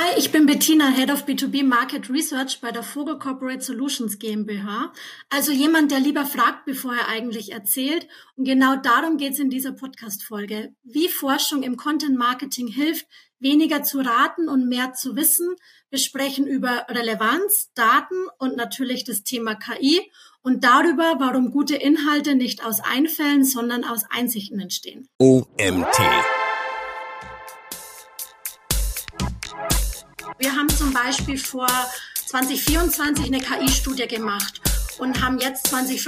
Hi, ich bin Bettina, Head of B2B Market Research bei der Vogel Corporate Solutions GmbH. Also jemand, der lieber fragt, bevor er eigentlich erzählt. Und genau darum geht es in dieser Podcast-Folge. Wie Forschung im Content Marketing hilft, weniger zu raten und mehr zu wissen. Wir sprechen über Relevanz, Daten und natürlich das Thema KI und darüber, warum gute Inhalte nicht aus Einfällen, sondern aus Einsichten entstehen. OMT. Wir haben zum Beispiel vor 2024 eine KI-Studie gemacht und haben jetzt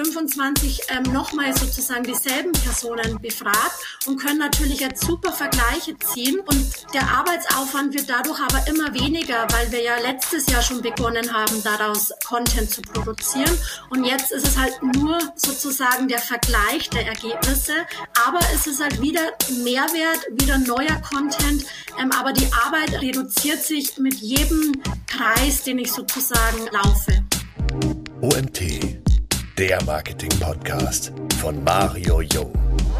2025 nochmal sozusagen dieselben Personen befragt und können natürlich jetzt super Vergleiche ziehen. Und der Arbeitsaufwand wird dadurch aber immer weniger, weil wir ja letztes Jahr schon begonnen haben, daraus Content zu produzieren. Und jetzt ist es halt nur sozusagen der Vergleich der Ergebnisse. Aber es ist halt wieder Mehrwert, wieder neuer Content. Aber die Arbeit reduziert sich mit jedem Kreis, den ich sozusagen laufe. OMT, der Marketing-Podcast von Mario Jung.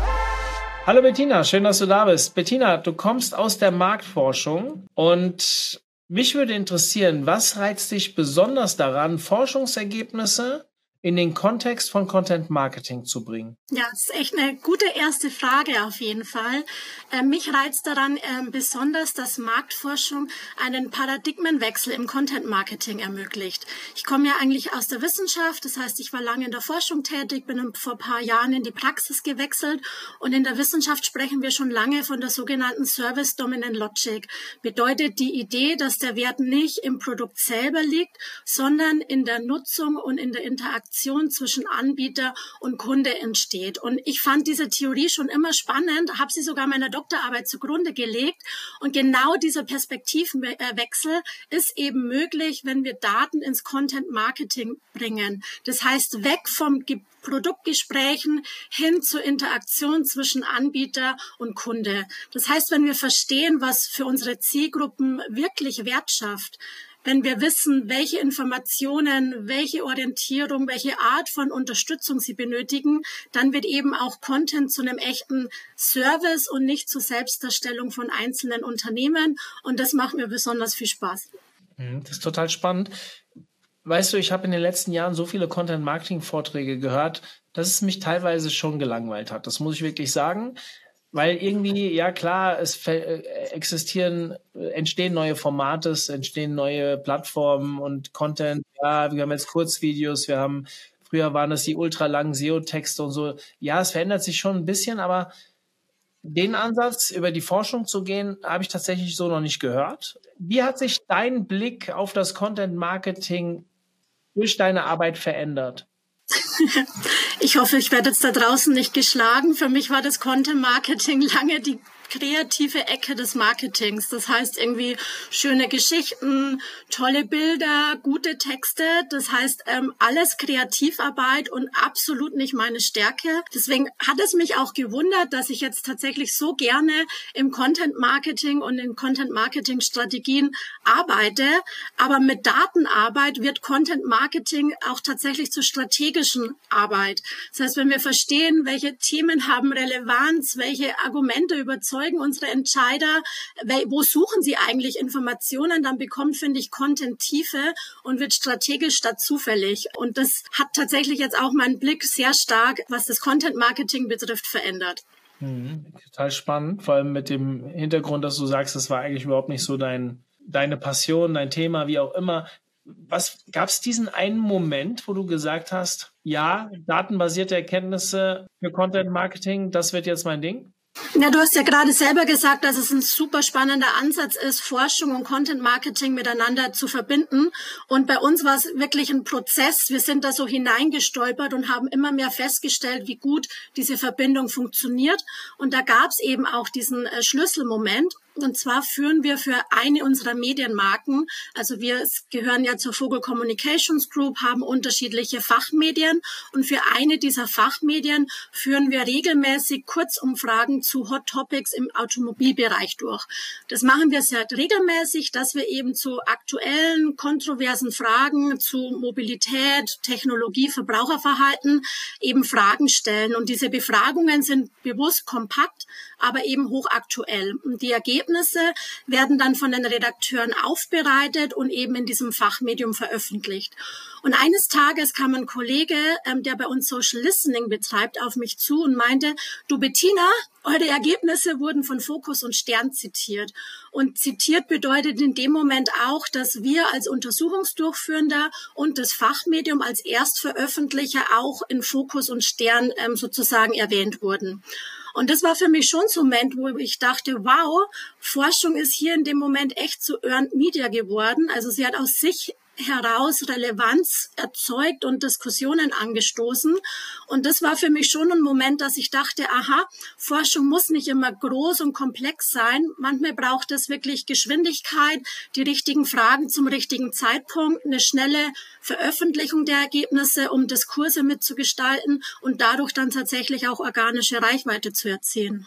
Hallo Bettina, schön, dass du da bist. Bettina, du kommst aus der Marktforschung und mich würde interessieren, was reizt dich besonders daran, Forschungsergebnisse in den Kontext von Content Marketing zu bringen? Ja, das ist echt eine gute erste Frage auf jeden Fall. Mich reizt daran besonders, dass Marktforschung einen Paradigmenwechsel im Content Marketing ermöglicht. Ich komme ja eigentlich aus der Wissenschaft, das heißt, ich war lange in der Forschung tätig, bin vor ein paar Jahren in die Praxis gewechselt und in der Wissenschaft sprechen wir schon lange von der sogenannten Service Dominant Logic. Bedeutet die Idee, dass der Wert nicht im Produkt selber liegt, sondern in der Nutzung und in der Interaktion zwischen Anbieter und Kunde entsteht. Und ich fand diese Theorie schon immer spannend, habe sie sogar meiner Doktorarbeit zugrunde gelegt. Und genau dieser Perspektivenwechsel ist eben möglich, wenn wir Daten ins Content Marketing bringen. Das heißt, weg vom Produktgesprächen hin zur Interaktion zwischen Anbieter und Kunde. Das heißt, wenn wir verstehen, was für unsere Zielgruppen wirklich Wert schafft, wenn wir wissen, welche Informationen, welche Orientierung, welche Art von Unterstützung sie benötigen, dann wird eben auch Content zu einem echten Service und nicht zur Selbstdarstellung von einzelnen Unternehmen. Und das macht mir besonders viel Spaß. Das ist total spannend. Weißt du, ich habe in den letzten Jahren so viele Content-Marketing-Vorträge gehört, dass es mich teilweise schon gelangweilt hat. Das muss ich wirklich sagen. Weil irgendwie, ja klar, entstehen neue Formate, es entstehen neue Plattformen und Content. Ja, wir haben jetzt Kurzvideos, früher waren das die ultralangen SEO-Texte und so. Ja, es verändert sich schon ein bisschen, aber den Ansatz, über die Forschung zu gehen, habe ich tatsächlich so noch nicht gehört. Wie hat sich dein Blick auf das Content-Marketing durch deine Arbeit verändert? Ich hoffe, ich werde jetzt da draußen nicht geschlagen. Für mich war das Content Marketing lange die kreative Ecke des Marketings. Das heißt irgendwie schöne Geschichten, tolle Bilder, gute Texte. Das heißt alles Kreativarbeit und absolut nicht meine Stärke. Deswegen hat es mich auch gewundert, dass ich jetzt tatsächlich so gerne im Content Marketing und in Content Marketing Strategien arbeite. Aber mit Datenarbeit wird Content Marketing auch tatsächlich zur strategischen Arbeit. Das heißt, wenn wir verstehen, welche Themen haben Relevanz, welche Argumente überzeugen unsere Entscheider, wo suchen sie eigentlich Informationen, dann bekommt, finde ich, Content Tiefe und wird strategisch statt zufällig. Und das hat tatsächlich jetzt auch meinen Blick sehr stark, was das Content Marketing betrifft, verändert. Total spannend, vor allem mit dem Hintergrund, dass du sagst, das war eigentlich überhaupt nicht so deine Passion, dein Thema, wie auch immer. Gab es diesen einen Moment, wo du gesagt hast, ja, datenbasierte Erkenntnisse für Content Marketing, das wird jetzt mein Ding? Ja, du hast ja gerade selber gesagt, dass es ein super spannender Ansatz ist, Forschung und Content Marketing miteinander zu verbinden. Und bei uns war es wirklich ein Prozess. Wir sind da so hineingestolpert und haben immer mehr festgestellt, wie gut diese Verbindung funktioniert. Und da gab es eben auch diesen Schlüsselmoment. Und zwar führen wir für eine unserer Medienmarken, also wir gehören ja zur Vogel Communications Group, haben unterschiedliche Fachmedien und für eine dieser Fachmedien führen wir regelmäßig Kurzumfragen zu Hot Topics im Automobilbereich durch. Das machen wir sehr regelmäßig, dass wir eben zu aktuellen, kontroversen Fragen zu Mobilität, Technologie, Verbraucherverhalten eben Fragen stellen. Und diese Befragungen sind bewusst kompakt, aber eben hochaktuell. Und die Ergebnisse werden dann von den Redakteuren aufbereitet und eben in diesem Fachmedium veröffentlicht. Und eines Tages kam ein Kollege, der bei uns Social Listening betreibt, auf mich zu und meinte, du Bettina, eure Ergebnisse wurden von Focus und Stern zitiert. Und zitiert bedeutet in dem Moment auch, dass wir als Untersuchungsdurchführender und das Fachmedium als Erstveröffentlicher auch in Focus und Stern sozusagen erwähnt wurden. Und das war für mich schon so ein Moment, wo ich dachte, wow, Forschung ist hier in dem Moment echt zu Earned Media geworden. Also sie hat aus sich heraus Relevanz erzeugt und Diskussionen angestoßen. Und das war für mich schon ein Moment, dass ich dachte, aha, Forschung muss nicht immer groß und komplex sein. Manchmal braucht es wirklich Geschwindigkeit, die richtigen Fragen zum richtigen Zeitpunkt, eine schnelle Veröffentlichung der Ergebnisse, um Diskurse mitzugestalten und dadurch dann tatsächlich auch organische Reichweite zu erzielen.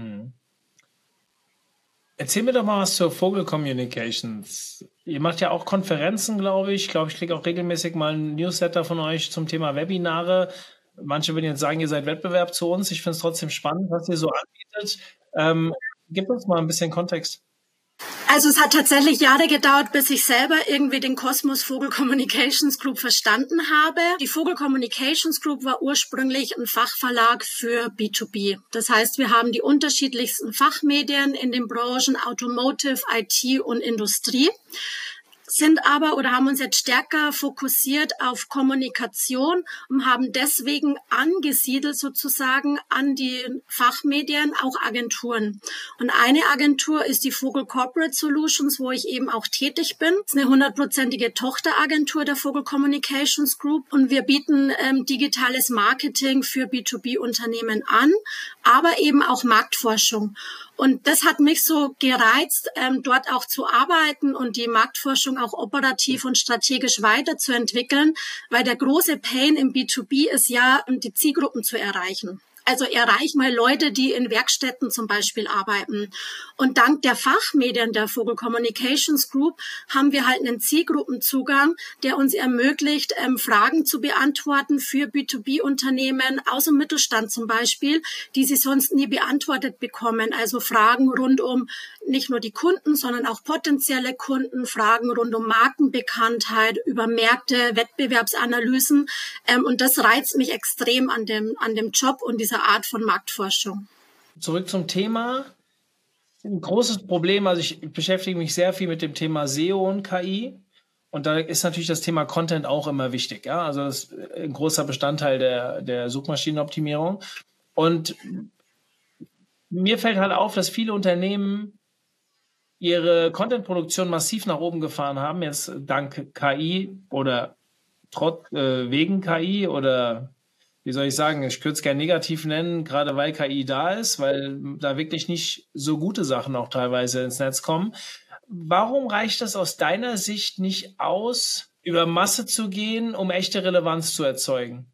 Erzähl mir doch mal was zur Vogel Communications. Ihr macht ja auch Konferenzen, glaube ich. Ich kriege auch regelmäßig mal einen Newsletter von euch zum Thema Webinare. Manche würden jetzt sagen, ihr seid Wettbewerb zu uns. Ich finde es trotzdem spannend, was ihr so anbietet. Gib uns mal ein bisschen Kontext. Also es hat tatsächlich Jahre gedauert, bis ich selber irgendwie den Kosmos Vogel Communications Group verstanden habe. Die Vogel Communications Group war ursprünglich ein Fachverlag für B2B. Das heißt, wir haben die unterschiedlichsten Fachmedien in den Branchen Automotive, IT und Industrie, sind aber oder haben uns jetzt stärker fokussiert auf Kommunikation und haben deswegen angesiedelt sozusagen an die Fachmedien auch Agenturen. Und eine Agentur ist die Vogel Corporate Solutions, wo ich eben auch tätig bin. Das ist eine 100%ige Tochteragentur der Vogel Communications Group und wir bieten digitales Marketing für B2B-Unternehmen an, aber eben auch Marktforschung. Und das hat mich so gereizt, dort auch zu arbeiten und die Marktforschung auch operativ und strategisch weiterzuentwickeln, weil der große Pain im B2B ist ja, die Zielgruppen zu erreichen. Also erreich mal Leute, die in Werkstätten zum Beispiel arbeiten. Und dank der Fachmedien der Vogel Communications Group haben wir halt einen Zielgruppenzugang, der uns ermöglicht, Fragen zu beantworten für B2B-Unternehmen aus dem Mittelstand zum Beispiel, die sie sonst nie beantwortet bekommen. Also Fragen rund um nicht nur die Kunden, sondern auch potenzielle Kunden, Fragen rund um Markenbekanntheit, über Märkte, Wettbewerbsanalysen. Und das reizt mich extrem an dem Job und dieser Art von Marktforschung. Zurück zum Thema. Ein großes Problem, also ich beschäftige mich sehr viel mit dem Thema SEO und KI und da ist natürlich das Thema Content auch immer wichtig. Ja? Also das ist ein großer Bestandteil der Suchmaschinenoptimierung und mir fällt halt auf, dass viele Unternehmen ihre Content-Produktion massiv nach oben gefahren haben, jetzt dank KI oder wegen KI oder wie soll ich sagen, ich würde es gerne negativ nennen, gerade weil KI da ist, weil da wirklich nicht so gute Sachen auch teilweise ins Netz kommen. Warum reicht das aus deiner Sicht nicht aus, über Masse zu gehen, um echte Relevanz zu erzeugen?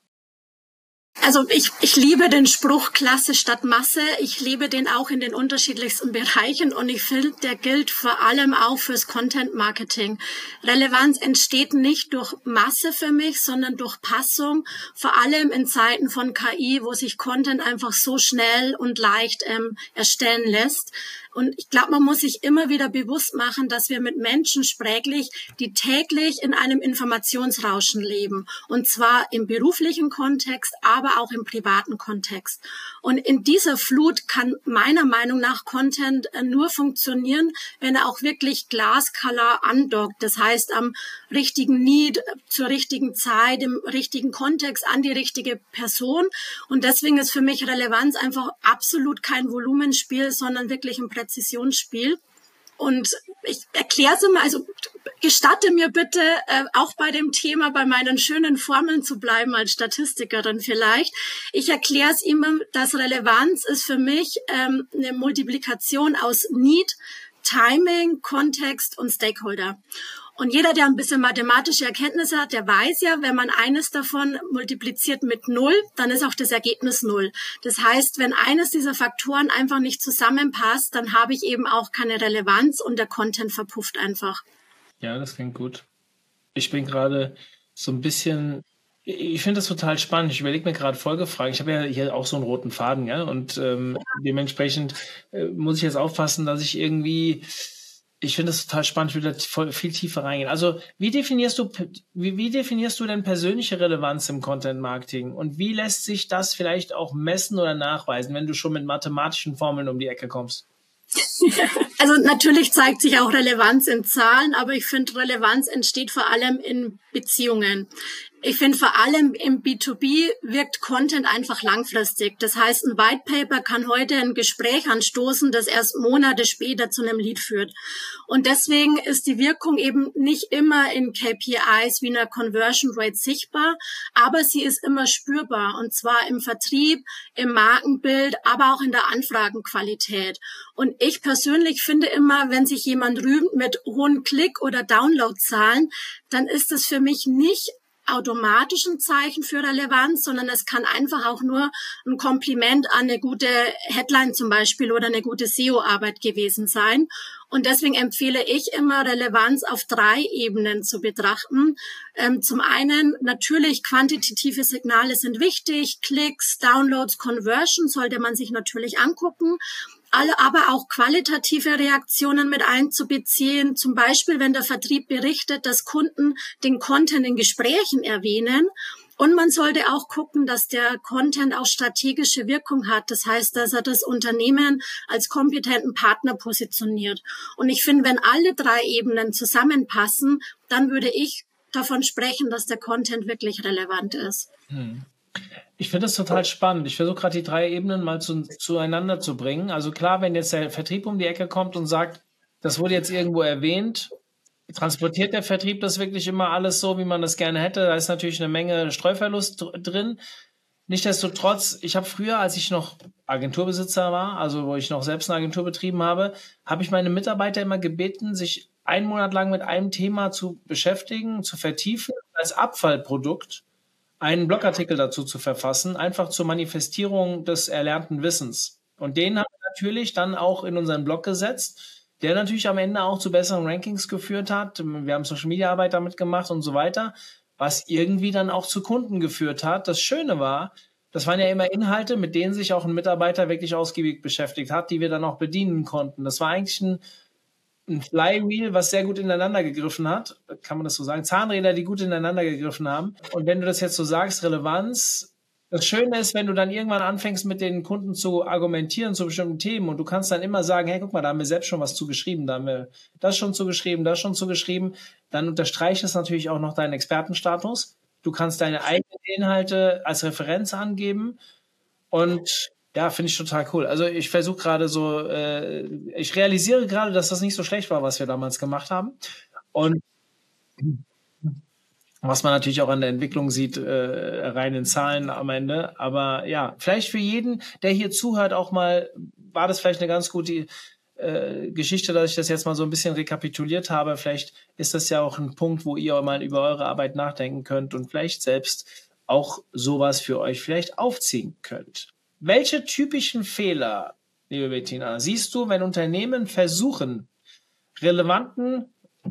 Also ich liebe den Spruch Klasse statt Masse. Ich liebe den auch in den unterschiedlichsten Bereichen und ich finde, der gilt vor allem auch fürs Content Marketing. Relevanz entsteht nicht durch Masse für mich, sondern durch Passung, vor allem in Zeiten von KI, wo sich Content einfach so schnell und leicht erstellen lässt. Und ich glaube, man muss sich immer wieder bewusst machen, dass wir mit Menschen sprechen, die täglich in einem Informationsrauschen leben. Und zwar im beruflichen Kontext, aber auch im privaten Kontext. Und in dieser Flut kann meiner Meinung nach Content nur funktionieren, wenn er auch wirklich glasklar andockt. Das heißt, am richtigen Need, zur richtigen Zeit, im richtigen Kontext, an die richtige Person. Und deswegen ist für mich Relevanz einfach absolut kein Volumenspiel, sondern wirklich ein Präzisionsspiel. Und ich erkläre es immer, also gestatte mir bitte, auch bei dem Thema, bei meinen schönen Formeln zu bleiben als Statistikerin vielleicht. Ich erkläre es immer, dass Relevanz ist für mich eine Multiplikation aus Need, Timing, Kontext und Stakeholder. Und jeder, der ein bisschen mathematische Erkenntnisse hat, der weiß ja, wenn man eines davon multipliziert mit 0, dann ist auch das Ergebnis 0. Das heißt, wenn eines dieser Faktoren einfach nicht zusammenpasst, dann habe ich eben auch keine Relevanz und der Content verpufft einfach. Ja, das klingt gut. Ich bin gerade so ein bisschen Ich finde das total spannend. Ich überlege mir gerade Folgefragen. Ich habe ja hier auch so einen roten Faden, ja, und dementsprechend muss ich jetzt aufpassen, dass ich irgendwie, ich finde das total spannend, ich will da viel tiefer reingehen. Also wie definierst du denn persönliche Relevanz im Content Marketing und wie lässt sich das vielleicht auch messen oder nachweisen, wenn du schon mit mathematischen Formeln um die Ecke kommst? Also natürlich zeigt sich auch Relevanz in Zahlen, aber ich finde, Relevanz entsteht vor allem in Beziehungen. Ich finde, vor allem im B2B wirkt Content einfach langfristig. Das heißt, ein White Paper kann heute ein Gespräch anstoßen, das erst Monate später zu einem Lead führt. Und deswegen ist die Wirkung eben nicht immer in KPIs wie einer Conversion Rate sichtbar, aber sie ist immer spürbar. Und zwar im Vertrieb, im Markenbild, aber auch in der Anfragenqualität. Und ich persönlich finde immer, wenn sich jemand rühmt mit hohen Klick- oder Downloadzahlen, dann ist das für mich nicht automatisch ein Zeichen für Relevanz, sondern es kann einfach auch nur ein Kompliment an eine gute Headline zum Beispiel oder eine gute SEO-Arbeit gewesen sein. Und deswegen empfehle ich immer, Relevanz auf 3 Ebenen zu betrachten. Zum einen natürlich quantitative Signale sind wichtig, Klicks, Downloads, Conversion sollte man sich natürlich angucken. Aber auch qualitative Reaktionen mit einzubeziehen. Zum Beispiel, wenn der Vertrieb berichtet, dass Kunden den Content in Gesprächen erwähnen. Und man sollte auch gucken, dass der Content auch strategische Wirkung hat. Das heißt, dass er das Unternehmen als kompetenten Partner positioniert. Und ich finde, wenn alle 3 Ebenen zusammenpassen, dann würde ich davon sprechen, dass der Content wirklich relevant ist. Ich finde das total spannend. Ich versuche gerade die 3 Ebenen mal zueinander zu bringen. Also klar, wenn jetzt der Vertrieb um die Ecke kommt und sagt, das wurde jetzt irgendwo erwähnt, transportiert der Vertrieb das wirklich immer alles so, wie man das gerne hätte? Da ist natürlich eine Menge Streuverlust drin. Nichtsdestotrotz, ich habe früher, als ich noch Agenturbesitzer war, also wo ich noch selbst eine Agentur betrieben habe, habe ich meine Mitarbeiter immer gebeten, sich 1 Monat lang mit einem Thema zu beschäftigen, zu vertiefen, als Abfallprodukt einen Blogartikel dazu zu verfassen, einfach zur Manifestierung des erlernten Wissens. Und den haben wir natürlich dann auch in unseren Blog gesetzt, der natürlich am Ende auch zu besseren Rankings geführt hat. Wir haben Social-Media-Arbeit damit gemacht und so weiter, was irgendwie dann auch zu Kunden geführt hat. Das Schöne war, das waren ja immer Inhalte, mit denen sich auch ein Mitarbeiter wirklich ausgiebig beschäftigt hat, die wir dann auch bedienen konnten. Das war eigentlich ein Flywheel, was sehr gut ineinander gegriffen hat, kann man das so sagen, Zahnräder, die gut ineinander gegriffen haben. Und wenn du das jetzt so sagst, Relevanz, das Schöne ist, wenn du dann irgendwann anfängst, mit den Kunden zu argumentieren zu bestimmten Themen und du kannst dann immer sagen, hey, guck mal, da haben wir selbst schon was zugeschrieben, da haben wir das schon zugeschrieben, dann unterstreicht es natürlich auch noch deinen Expertenstatus. Du kannst deine eigenen Inhalte als Referenz angeben und ja, finde ich total cool. Also ich versuche gerade so, ich realisiere gerade, dass das nicht so schlecht war, was wir damals gemacht haben. Und was man natürlich auch an der Entwicklung sieht, rein in Zahlen am Ende. Aber ja, vielleicht für jeden, der hier zuhört, auch mal, war das vielleicht eine ganz gute Geschichte, dass ich das jetzt mal so ein bisschen rekapituliert habe. Vielleicht ist das ja auch ein Punkt, wo ihr mal über eure Arbeit nachdenken könnt und vielleicht selbst auch sowas für euch vielleicht aufziehen könnt. Welche typischen Fehler, liebe Bettina, siehst du, wenn Unternehmen versuchen, relevanten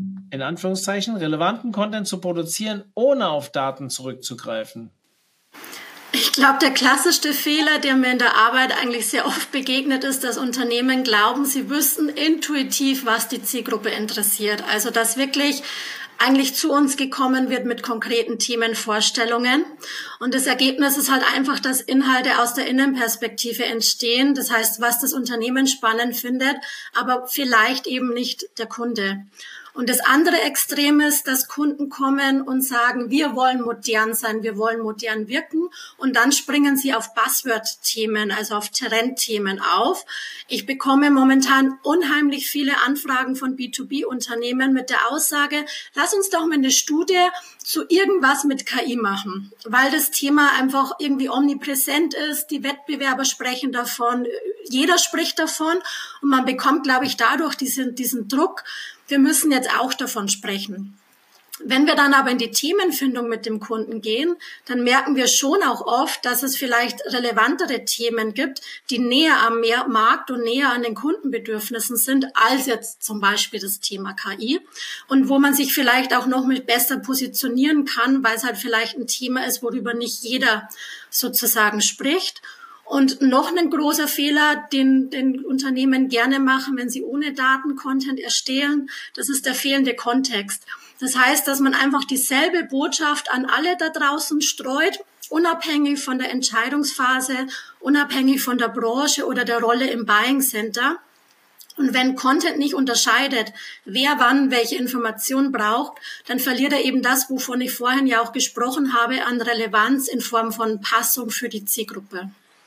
Content zu produzieren, ohne auf Daten zurückzugreifen? Ich glaube, der klassischste Fehler, der mir in der Arbeit eigentlich sehr oft begegnet ist, dass Unternehmen glauben, sie wüssten intuitiv, was die Zielgruppe interessiert. Also, dass wirklich eigentlich zu uns gekommen wird mit konkreten Themenvorstellungen. Und das Ergebnis ist halt einfach, dass Inhalte aus der Innenperspektive entstehen. Das heißt, was das Unternehmen spannend findet, aber vielleicht eben nicht der Kunde. Und das andere Extrem ist, dass Kunden kommen und sagen, wir wollen modern sein, wir wollen modern wirken. Und dann springen sie auf Buzzword-Themen, also auf Trendthemen auf. Ich bekomme momentan unheimlich viele Anfragen von B2B-Unternehmen mit der Aussage, lass uns doch mal eine Studie zu irgendwas mit KI machen, weil das Thema einfach irgendwie omnipräsent ist. Die Wettbewerber sprechen davon, jeder spricht davon und man bekommt, glaube ich, dadurch diesen Druck, wir müssen jetzt auch davon sprechen. Wenn wir dann aber in die Themenfindung mit dem Kunden gehen, dann merken wir schon auch oft, dass es vielleicht relevantere Themen gibt, die näher am Markt und näher an den Kundenbedürfnissen sind, als jetzt zum Beispiel das Thema KI. Und wo man sich vielleicht auch noch mit besser positionieren kann, weil es halt vielleicht ein Thema ist, worüber nicht jeder sozusagen spricht. Und noch ein großer Fehler, den Unternehmen gerne machen, wenn sie ohne Daten Content erstellen, das ist der fehlende Kontext. Das heißt, dass man einfach dieselbe Botschaft an alle da draußen streut, unabhängig von der Entscheidungsphase, unabhängig von der Branche oder der Rolle im Buying Center. Und wenn Content nicht unterscheidet, wer wann welche Information braucht, dann verliert er eben das, wovon ich vorhin ja auch gesprochen habe, an Relevanz in Form von Passung für die Zielgruppe.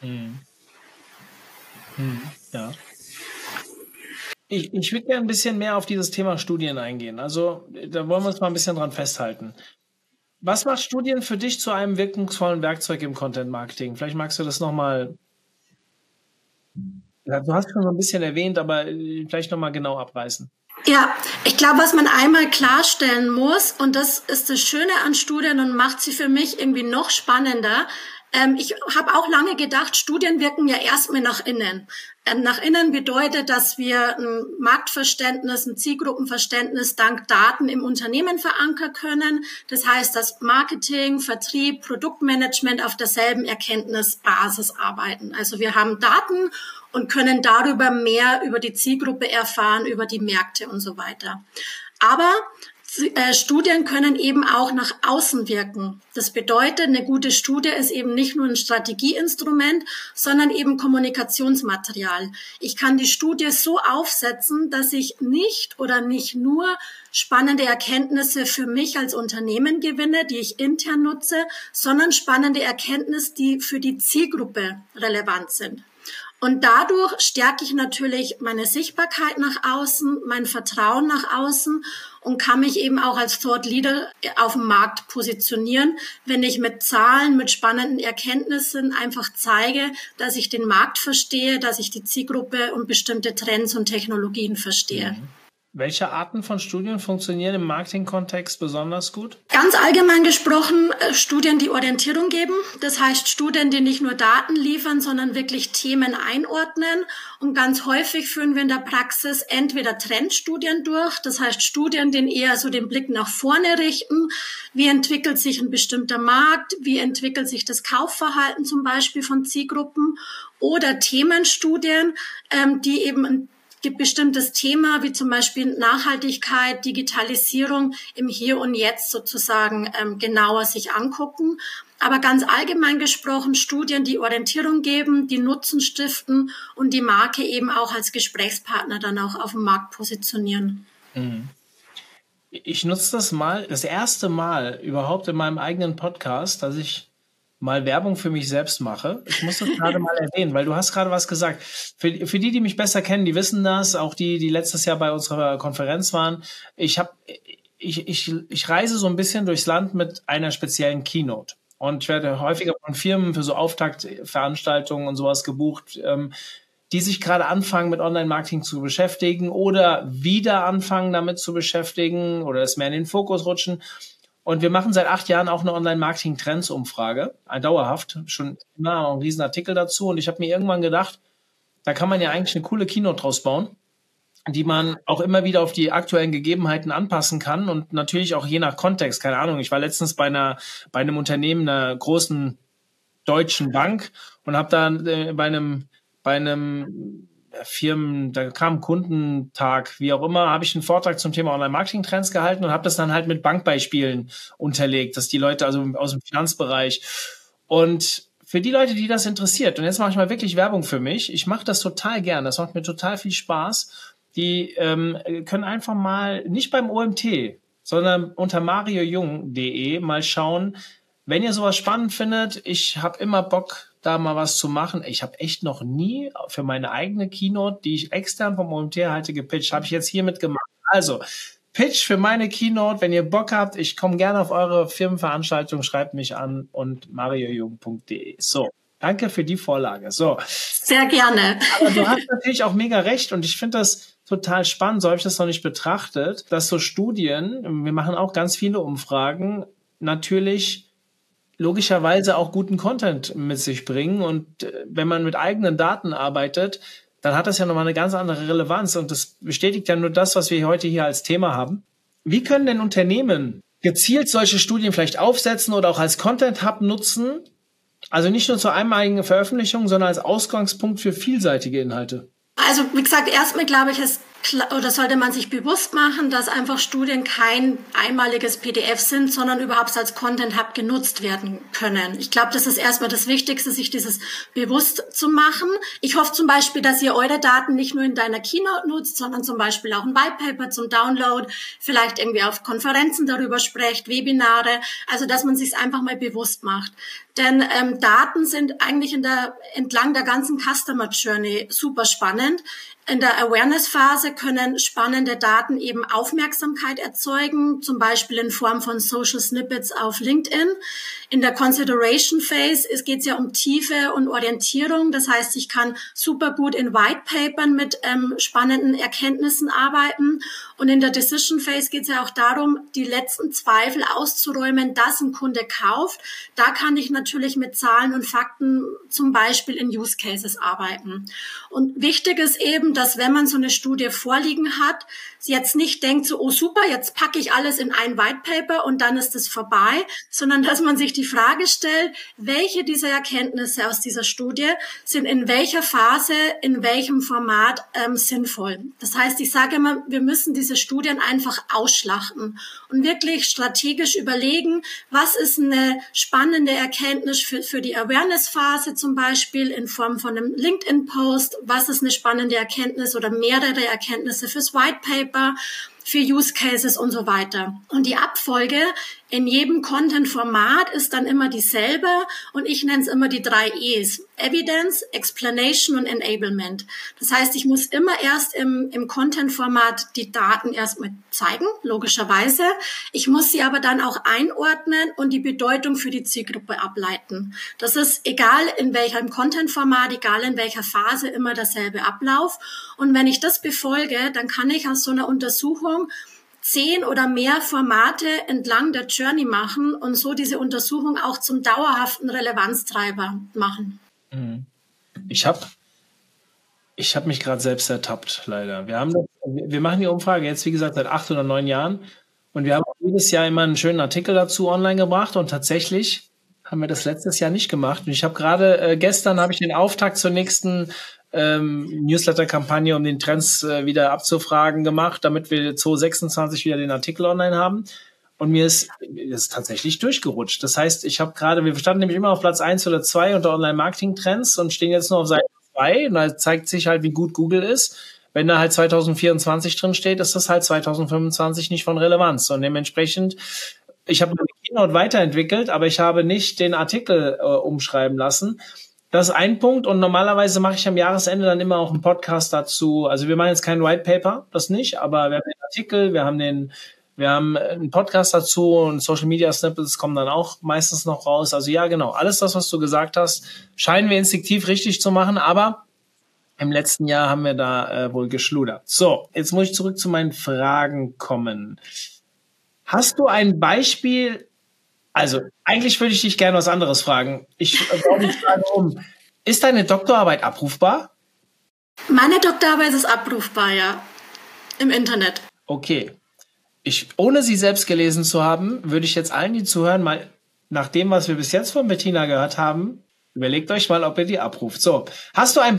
Ja. Ich würde gerne ein bisschen mehr auf dieses Thema Studien eingehen. Also da wollen wir uns mal ein bisschen dran festhalten. Was macht Studien für dich zu einem wirkungsvollen Werkzeug im Content Marketing? Vielleicht magst du das nochmal, ja, du hast schon so ein bisschen erwähnt, aber vielleicht nochmal genau abreißen. Ja, ich glaube, was man einmal klarstellen muss, und das ist das Schöne an Studien und macht sie für mich irgendwie noch spannender. Ich habe auch lange gedacht, Studien wirken ja erstmal nach innen. Nach innen bedeutet, dass wir ein Marktverständnis, ein Zielgruppenverständnis dank Daten im Unternehmen verankern können. Das heißt, dass Marketing, Vertrieb, Produktmanagement auf derselben Erkenntnisbasis arbeiten. Also wir haben Daten und können darüber mehr über die Zielgruppe erfahren, über die Märkte und so weiter. Aber Studien können eben auch nach außen wirken. Das bedeutet, eine gute Studie ist eben nicht nur ein Strategieinstrument, sondern eben Kommunikationsmaterial. Ich kann die Studie so aufsetzen, dass ich nicht oder nicht nur spannende Erkenntnisse für mich als Unternehmen gewinne, die ich intern nutze, sondern spannende Erkenntnisse, die für die Zielgruppe relevant sind. Und dadurch stärke ich natürlich meine Sichtbarkeit nach außen, mein Vertrauen nach außen und kann mich eben auch als Thought Leader auf dem Markt positionieren, wenn ich mit Zahlen, mit spannenden Erkenntnissen einfach zeige, dass ich den Markt verstehe, dass ich die Zielgruppe und bestimmte Trends und Technologien verstehe. Welche Arten von Studien funktionieren im Marketing-Kontext besonders gut? Ganz allgemein gesprochen, Studien, die Orientierung geben. Das heißt, Studien, die nicht nur Daten liefern, sondern wirklich Themen einordnen. Und ganz häufig führen wir in der Praxis entweder Trendstudien durch. Das heißt, Studien, die eher so den Blick nach vorne richten. Wie entwickelt sich ein bestimmter Markt? Wie entwickelt sich das Kaufverhalten zum Beispiel von Zielgruppen? Oder Themenstudien, die eben ein bestimmtes Thema, wie zum Beispiel Nachhaltigkeit, Digitalisierung im Hier und Jetzt sozusagen genauer sich angucken. Aber ganz allgemein gesprochen Studien, die Orientierung geben, die Nutzen stiften und die Marke eben auch als Gesprächspartner dann auch auf dem Markt positionieren. Ich nutze das erste Mal überhaupt in meinem eigenen Podcast, dass ich mal Werbung für mich selbst mache. Ich muss das gerade mal erwähnen, weil du hast gerade was gesagt. Für die mich besser kennen, die wissen das, auch die letztes Jahr bei unserer Konferenz waren. Ich reise so ein bisschen durchs Land mit einer speziellen Keynote. Und ich werde häufiger von Firmen für so Auftaktveranstaltungen und sowas gebucht, die sich gerade anfangen, mit Online-Marketing zu beschäftigen oder wieder anfangen, damit zu beschäftigen oder es mehr in den Fokus rutschen. Und wir machen seit 8 Jahren auch eine Online-Marketing-Trends-Umfrage, dauerhaft, schon immer einen riesen Artikel dazu. Und ich habe mir irgendwann gedacht, da kann man ja eigentlich eine coole Keynote draus bauen, die man auch immer wieder auf die aktuellen Gegebenheiten anpassen kann und natürlich auch je nach Kontext. Keine Ahnung, ich war letztens bei einem Unternehmen, einer großen deutschen Bank und habe da bei einem Firmen, da kam Kundentag, wie auch immer, habe ich einen Vortrag zum Thema Online-Marketing-Trends gehalten und habe das dann halt mit Bankbeispielen unterlegt, dass die Leute also aus dem Finanzbereich und für die Leute, die das interessiert, und jetzt mache ich mal wirklich Werbung für mich, ich mache das total gern, das macht mir total viel Spaß, die können einfach mal, nicht beim OMT, sondern unter mariojung.de mal schauen, wenn ihr sowas spannend findet, ich habe immer Bock, da mal was zu machen. Ich habe echt noch nie für meine eigene Keynote, die ich extern vom OMT halte, gepitcht. Habe ich jetzt hiermit gemacht. Also, Pitch für meine Keynote. Wenn ihr Bock habt, ich komme gerne auf eure Firmenveranstaltung, schreibt mich an und mariojung.de. So, danke für die Vorlage. So. Sehr gerne. Aber du hast natürlich auch mega recht und ich finde das total spannend, so habe ich das noch nicht betrachtet, dass so Studien, wir machen auch ganz viele Umfragen, natürlich logischerweise auch guten Content mit sich bringen. Und wenn man mit eigenen Daten arbeitet, dann hat das ja nochmal eine ganz andere Relevanz. Und das bestätigt ja nur das, was wir heute hier als Thema haben. Wie können denn Unternehmen gezielt solche Studien vielleicht aufsetzen oder auch als Content-Hub nutzen? Also nicht nur zur einmaligen Veröffentlichung, sondern als Ausgangspunkt für vielseitige Inhalte. Also wie gesagt, erstmal glaube ich, sollte man sich bewusst machen, dass einfach Studien kein einmaliges PDF sind, sondern überhaupt als Content Hub genutzt werden können. Ich glaube, das ist erstmal das Wichtigste, sich dieses bewusst zu machen. Ich hoffe zum Beispiel, dass ihr eure Daten nicht nur in deiner Keynote nutzt, sondern zum Beispiel auch ein White Paper zum Download, vielleicht irgendwie auf Konferenzen darüber sprecht, Webinare, also dass man sich einfach mal bewusst macht. Denn Daten sind eigentlich entlang der ganzen Customer Journey super spannend. In der Awareness-Phase können spannende Daten eben Aufmerksamkeit erzeugen, zum Beispiel in Form von Social Snippets auf LinkedIn. In der Consideration Phase geht es ja um Tiefe und Orientierung. Das heißt, ich kann super gut in White Papern mit spannenden Erkenntnissen arbeiten. Und in der Decision Phase geht es ja auch darum, die letzten Zweifel auszuräumen, dass ein Kunde kauft. Da kann ich natürlich mit Zahlen und Fakten zum Beispiel in Use Cases arbeiten. Und wichtig ist eben, dass wenn man so eine Studie vorliegen hat, sie jetzt nicht denkt so, oh super, jetzt packe ich alles in ein White Paper und dann ist es vorbei, sondern dass man sich die Frage stellt, welche dieser Erkenntnisse aus dieser Studie sind in welcher Phase, in welchem Format sinnvoll. Das heißt, ich sage immer, wir müssen diese Studien einfach ausschlachten und wirklich strategisch überlegen, was ist eine spannende Erkenntnis für die Awareness-Phase zum Beispiel in Form von einem LinkedIn-Post, was ist eine spannende Erkenntnis oder mehrere Erkenntnisse fürs White Paper, für Use Cases und so weiter. Und die Abfolge in jedem Content-Format ist dann immer dieselbe und ich nenne es immer die 3 E's. Evidence, Explanation und Enablement. Das heißt, ich muss immer erst im Content-Format die Daten erstmal zeigen, logischerweise. Ich muss sie aber dann auch einordnen und die Bedeutung für die Zielgruppe ableiten. Das ist egal in welchem Content-Format, egal in welcher Phase, immer derselbe Ablauf. Und wenn ich das befolge, dann kann ich aus so einer Untersuchung 10 oder mehr Formate entlang der Journey machen und so diese Untersuchung auch zum dauerhaften Relevanztreiber machen. Ich hab mich gerade selbst ertappt, leider. Wir machen die Umfrage jetzt, wie gesagt, seit 8 oder 9 Jahren und wir haben auch jedes Jahr immer einen schönen Artikel dazu online gebracht und tatsächlich haben wir das letztes Jahr nicht gemacht. Und ich habe gerade, gestern habe ich den Auftakt zur nächsten Newsletter-Kampagne, um den Trends wieder abzufragen, gemacht, damit wir 2026 wieder den Artikel online haben. Und mir ist tatsächlich durchgerutscht. Das heißt, wir standen nämlich immer auf Platz 1 oder 2 unter Online-Marketing-Trends und stehen jetzt nur auf Seite 2. Und da zeigt sich halt, wie gut Google ist. Wenn da halt 2024 drin steht, ist das halt 2025 nicht von Relevanz. Und dementsprechend, ich habe meine Keynote weiterentwickelt, aber ich habe nicht den Artikel umschreiben lassen. Das ist ein Punkt und normalerweise mache ich am Jahresende dann immer auch einen Podcast dazu. Also wir machen jetzt kein White Paper, das nicht, aber wir haben den Artikel, wir haben einen Podcast dazu und Social Media Snippets kommen dann auch meistens noch raus. Also ja, genau, alles das, was du gesagt hast, scheinen wir instinktiv richtig zu machen, aber im letzten Jahr haben wir da wohl geschludert. So, jetzt muss ich zurück zu meinen Fragen kommen. Hast du ein Beispiel? Also, eigentlich würde ich dich gerne was anderes fragen. Ich baue die Frage um. Ist deine Doktorarbeit abrufbar? Meine Doktorarbeit ist abrufbar, ja. Im Internet. Okay. Ohne sie selbst gelesen zu haben, würde ich jetzt allen, die zuhören, mal nach dem, was wir bis jetzt von Bettina gehört haben, überlegt euch mal, ob ihr die abruft. So, hast du ein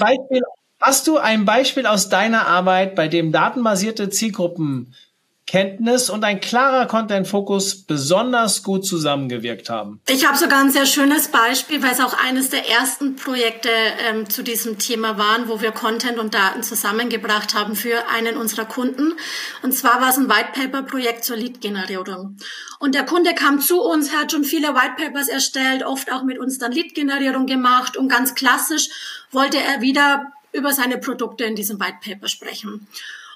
Beispiel aus deiner Arbeit, bei dem datenbasierte Zielgruppenkenntnis und ein klarer Content-Fokus besonders gut zusammengewirkt haben? Ich habe sogar ein sehr schönes Beispiel, weil es auch eines der ersten Projekte zu diesem Thema waren, wo wir Content und Daten zusammengebracht haben für einen unserer Kunden. Und zwar war es ein White-Paper-Projekt zur Lead-Generierung. Und der Kunde kam zu uns, hat schon viele White-Papers erstellt, oft auch mit uns dann Lead-Generierung gemacht und ganz klassisch wollte er wieder über seine Produkte in diesem White-Paper sprechen.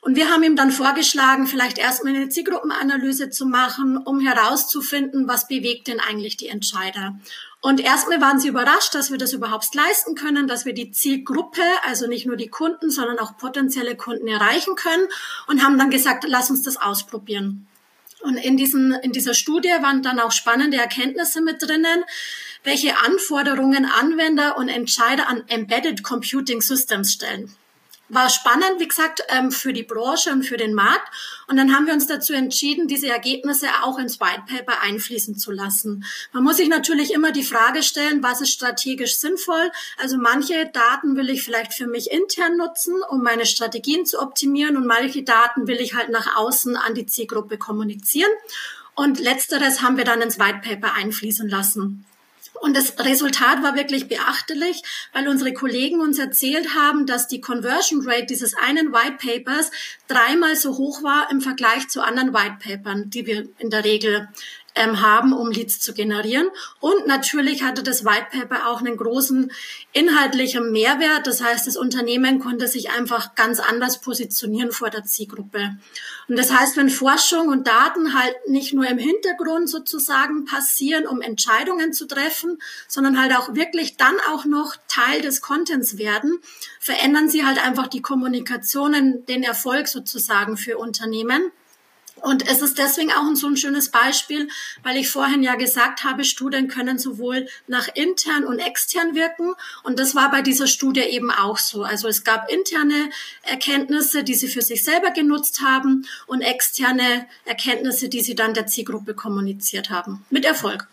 Und wir haben ihm dann vorgeschlagen, vielleicht erstmal eine Zielgruppenanalyse zu machen, um herauszufinden, was bewegt denn eigentlich die Entscheider. Und erstmal waren sie überrascht, dass wir das überhaupt leisten können, dass wir die Zielgruppe, also nicht nur die Kunden, sondern auch potenzielle Kunden erreichen können und haben dann gesagt, lass uns das ausprobieren. Und in dieser Studie waren dann auch spannende Erkenntnisse mit drinnen, welche Anforderungen Anwender und Entscheider an Embedded Computing Systems stellen. War spannend, wie gesagt, für die Branche und für den Markt. Und dann haben wir uns dazu entschieden, diese Ergebnisse auch ins White Paper einfließen zu lassen. Man muss sich natürlich immer die Frage stellen, was ist strategisch sinnvoll? Also manche Daten will ich vielleicht für mich intern nutzen, um meine Strategien zu optimieren, und manche Daten will ich halt nach außen an die Zielgruppe kommunizieren. Und letzteres haben wir dann ins White Paper einfließen lassen. Und das Resultat war wirklich beachtlich, weil unsere Kollegen uns erzählt haben, dass die Conversion Rate dieses einen White Papers 3-mal so hoch war im Vergleich zu anderen White Papern, die wir in der Regel haben, um Leads zu generieren. Und natürlich hatte das White Paper auch einen großen inhaltlichen Mehrwert. Das heißt, das Unternehmen konnte sich einfach ganz anders positionieren vor der Zielgruppe. Und das heißt, wenn Forschung und Daten halt nicht nur im Hintergrund sozusagen passieren, um Entscheidungen zu treffen, sondern halt auch wirklich dann auch noch Teil des Contents werden, verändern sie halt einfach die Kommunikation, den Erfolg sozusagen für Unternehmen. Und es ist deswegen auch so ein schönes Beispiel, weil ich vorhin ja gesagt habe, Studien können sowohl nach intern und extern wirken. Und das war bei dieser Studie eben auch so. Also es gab interne Erkenntnisse, die sie für sich selber genutzt haben, und externe Erkenntnisse, die sie dann der Zielgruppe kommuniziert haben. Mit Erfolg.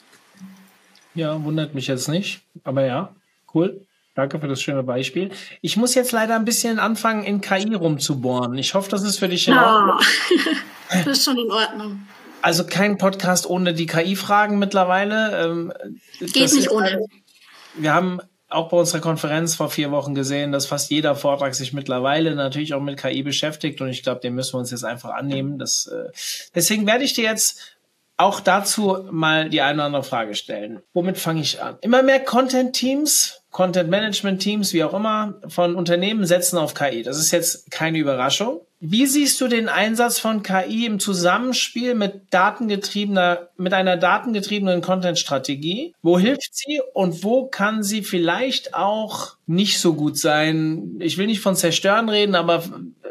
Ja, wundert mich jetzt nicht. Aber ja, cool. Danke für das schöne Beispiel. Ich muss jetzt leider ein bisschen anfangen, in KI rumzubohren. Ich hoffe, das ist für dich in Ordnung. Das ist schon in Ordnung. Also kein Podcast ohne die KI-Fragen mittlerweile. Geht nicht ohne. Wir haben auch bei unserer Konferenz vor 4 Wochen gesehen, dass fast jeder Vortrag sich mittlerweile natürlich auch mit KI beschäftigt. Und ich glaube, dem müssen wir uns jetzt einfach annehmen. Deswegen werde ich dir jetzt auch dazu mal die eine oder andere Frage stellen. Womit fange ich an? Immer mehr Content-Teams, Content-Management-Teams, wie auch immer, von Unternehmen setzen auf KI. Das ist jetzt keine Überraschung. Wie siehst du den Einsatz von KI im Zusammenspiel mit einer datengetriebenen Content-Strategie? Wo hilft sie und wo kann sie vielleicht auch nicht so gut sein? Ich will nicht von zerstören reden, aber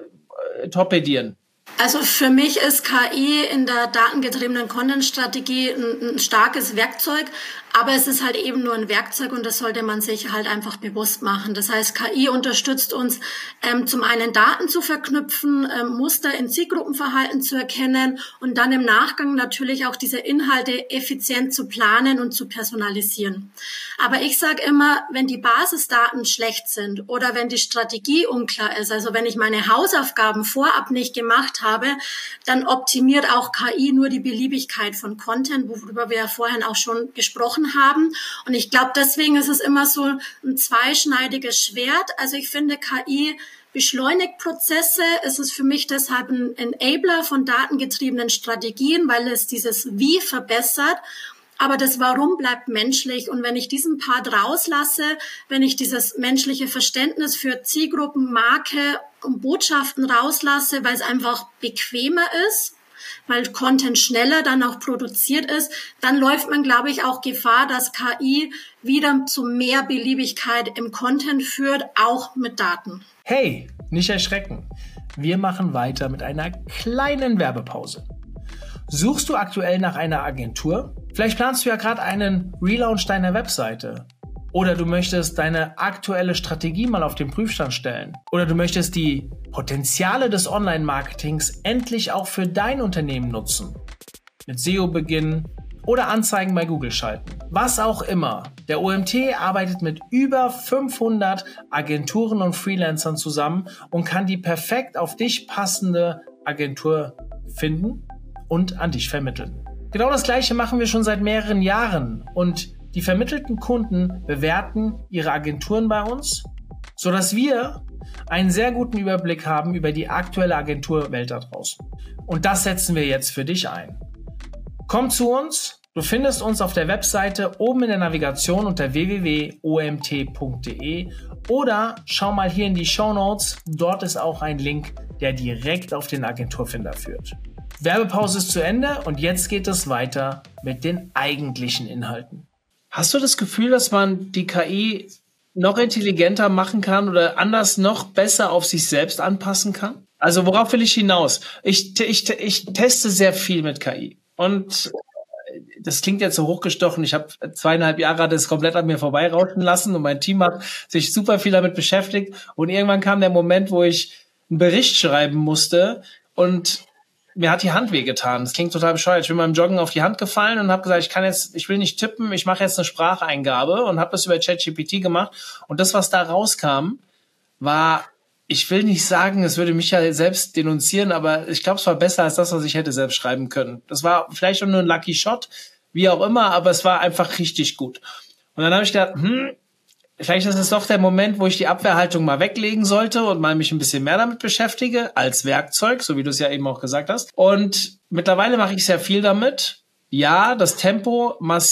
torpedieren. Also für mich ist KI in der datengetriebenen Content-Strategie ein starkes Werkzeug, aber es ist halt eben nur ein Werkzeug und das sollte man sich halt einfach bewusst machen. Das heißt, KI unterstützt uns, zum einen Daten zu verknüpfen, Muster in Zielgruppenverhalten zu erkennen und dann im Nachgang natürlich auch diese Inhalte effizient zu planen und zu personalisieren. Aber ich sage immer, wenn die Basisdaten schlecht sind oder wenn die Strategie unklar ist, also wenn ich meine Hausaufgaben vorab nicht gemacht habe, dann optimiert auch KI nur die Beliebigkeit von Content, worüber wir ja vorhin auch schon gesprochen haben. Und ich glaube, deswegen ist es immer so ein zweischneidiges Schwert. Also ich finde, KI beschleunigt Prozesse. Es ist für mich deshalb ein Enabler von datengetriebenen Strategien, weil es dieses Wie verbessert. Aber das Warum bleibt menschlich. Und wenn ich diesen Part rauslasse, wenn ich dieses menschliche Verständnis für Zielgruppen, Marke und Botschaften rauslasse, weil es einfach bequemer ist, weil Content schneller dann auch produziert ist, dann läuft man, glaube ich, auch Gefahr, dass KI wieder zu mehr Beliebigkeit im Content führt, auch mit Daten. Hey, nicht erschrecken. Wir machen weiter mit einer kleinen Werbepause. Suchst du aktuell nach einer Agentur? Vielleicht planst du ja gerade einen Relaunch deiner Webseite. Oder du möchtest deine aktuelle Strategie mal auf den Prüfstand stellen. Oder du möchtest die Potenziale des Online-Marketings endlich auch für dein Unternehmen nutzen. Mit SEO beginnen oder Anzeigen bei Google schalten. Was auch immer. Der OMT arbeitet mit über 500 Agenturen und Freelancern zusammen und kann die perfekt auf dich passende Agentur finden und an dich vermitteln. Genau das Gleiche machen wir schon seit mehreren Jahren und die vermittelten Kunden bewerten ihre Agenturen bei uns, sodass wir einen sehr guten Überblick haben über die aktuelle Agenturwelt da draußen. Und das setzen wir jetzt für dich ein. Komm zu uns, du findest uns auf der Webseite oben in der Navigation unter www.omt.de oder schau mal hier in die Shownotes, dort ist auch ein Link der direkt auf den Agenturfinder führt. Werbepause ist zu Ende und jetzt geht es weiter mit den eigentlichen Inhalten. Hast du das Gefühl, dass man die KI noch intelligenter machen kann oder anders noch besser auf sich selbst anpassen kann? Also worauf will ich hinaus? Ich teste sehr viel mit KI und das klingt jetzt so hochgestochen. Ich habe 2,5 Jahre das komplett an mir vorbeirauschen lassen und mein Team hat sich super viel damit beschäftigt und irgendwann kam der Moment, wo ich einen Bericht schreiben musste und mir hat die Hand wehgetan. Das klingt total bescheuert. Ich bin beim Joggen auf die Hand gefallen und habe gesagt, ich will nicht tippen, ich mache jetzt eine Spracheingabe und habe das über ChatGPT gemacht. Und das, was da rauskam, war, ich will nicht sagen, es würde mich ja selbst denunzieren, aber ich glaube, es war besser als das, was ich hätte selbst schreiben können. Das war vielleicht auch nur ein Lucky Shot, wie auch immer, aber es war einfach richtig gut. Und dann habe ich gedacht, vielleicht ist es doch der Moment, wo ich die Abwehrhaltung mal weglegen sollte und mal mich ein bisschen mehr damit beschäftige, als Werkzeug, so wie du es ja eben auch gesagt hast. Und mittlerweile mache ich sehr viel damit. Ja, das Tempo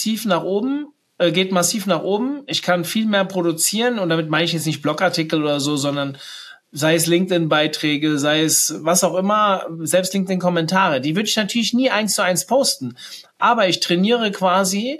geht massiv nach oben. Ich kann viel mehr produzieren und damit meine ich jetzt nicht Blogartikel oder so, sondern sei es LinkedIn-Beiträge, sei es was auch immer, selbst LinkedIn-Kommentare. Die würde ich natürlich nie 1:1 posten. Aber ich trainiere quasi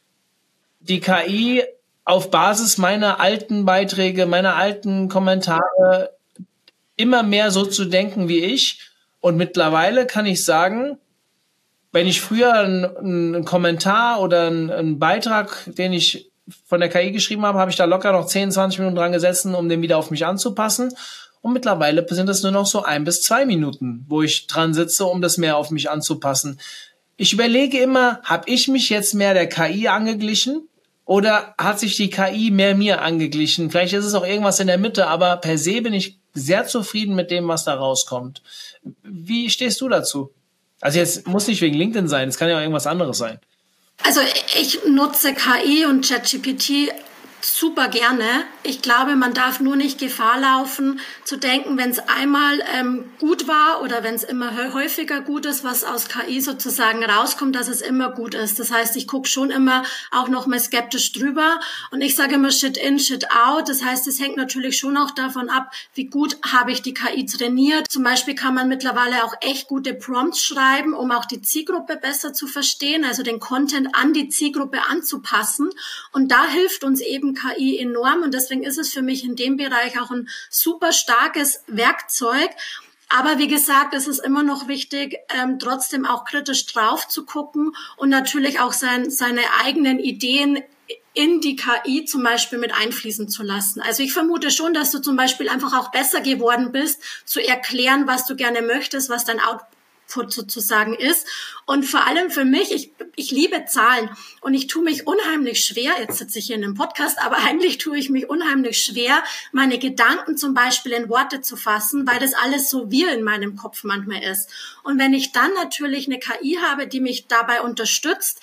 die KI auf Basis meiner alten Beiträge, meiner alten Kommentare immer mehr so zu denken wie ich. Und mittlerweile kann ich sagen, wenn ich früher einen Kommentar oder einen Beitrag, den ich von der KI geschrieben habe, habe ich da locker noch 10, 20 Minuten dran gesessen, um den wieder auf mich anzupassen. Und mittlerweile sind es nur noch so 1 bis 2 Minuten, wo ich dran sitze, um das mehr auf mich anzupassen. Ich überlege immer, habe ich mich jetzt mehr der KI angeglichen? Oder hat sich die KI mehr mir angeglichen? Vielleicht ist es auch irgendwas in der Mitte, aber per se bin ich sehr zufrieden mit dem, was da rauskommt. Wie stehst du dazu? Also jetzt muss nicht wegen LinkedIn sein, es kann ja auch irgendwas anderes sein. Also ich nutze KI und ChatGPT super gerne. Ich glaube, man darf nur nicht Gefahr laufen, zu denken, wenn es einmal gut war oder wenn es immer häufiger gut ist, was aus KI sozusagen rauskommt, dass es immer gut ist. Das heißt, ich gucke schon immer auch noch mal skeptisch drüber und ich sage immer Shit in, Shit out. Das heißt, es hängt natürlich schon auch davon ab, wie gut habe ich die KI trainiert. Zum Beispiel kann man mittlerweile auch echt gute Prompts schreiben, um auch die Zielgruppe besser zu verstehen, also den Content an die Zielgruppe anzupassen. Und da hilft uns eben KI enorm und deswegen ist es für mich in dem Bereich auch ein super starkes Werkzeug. Aber wie gesagt, es ist immer noch wichtig, trotzdem auch kritisch drauf zu gucken und natürlich auch seine eigenen Ideen in die KI zum Beispiel mit einfließen zu lassen. Also ich vermute schon, dass du zum Beispiel einfach auch besser geworden bist, zu erklären, was du gerne möchtest, was dein Output sozusagen ist. Und vor allem für mich, ich liebe Zahlen und ich tue mich unheimlich schwer, jetzt sitze ich hier in einem Podcast, aber eigentlich tue ich mich unheimlich schwer, meine Gedanken zum Beispiel in Worte zu fassen, weil das alles so wir in meinem Kopf manchmal ist. Und wenn ich dann natürlich eine KI habe, die mich dabei unterstützt,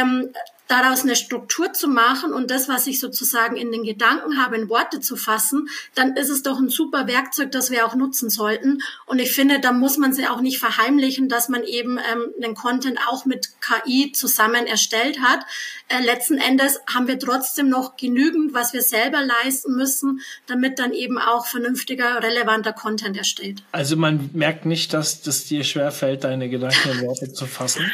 daraus eine Struktur zu machen und das, was ich sozusagen in den Gedanken habe, in Worte zu fassen, dann ist es doch ein super Werkzeug, das wir auch nutzen sollten. Und ich finde, da muss man sie auch nicht verheimlichen, dass man eben den Content auch mit KI zusammen erstellt hat. Letzten Endes haben wir trotzdem noch genügend, was wir selber leisten müssen, damit dann eben auch vernünftiger, relevanter Content entsteht. Also man merkt nicht, dass das dir schwerfällt, deine Gedanken in Worte zu fassen.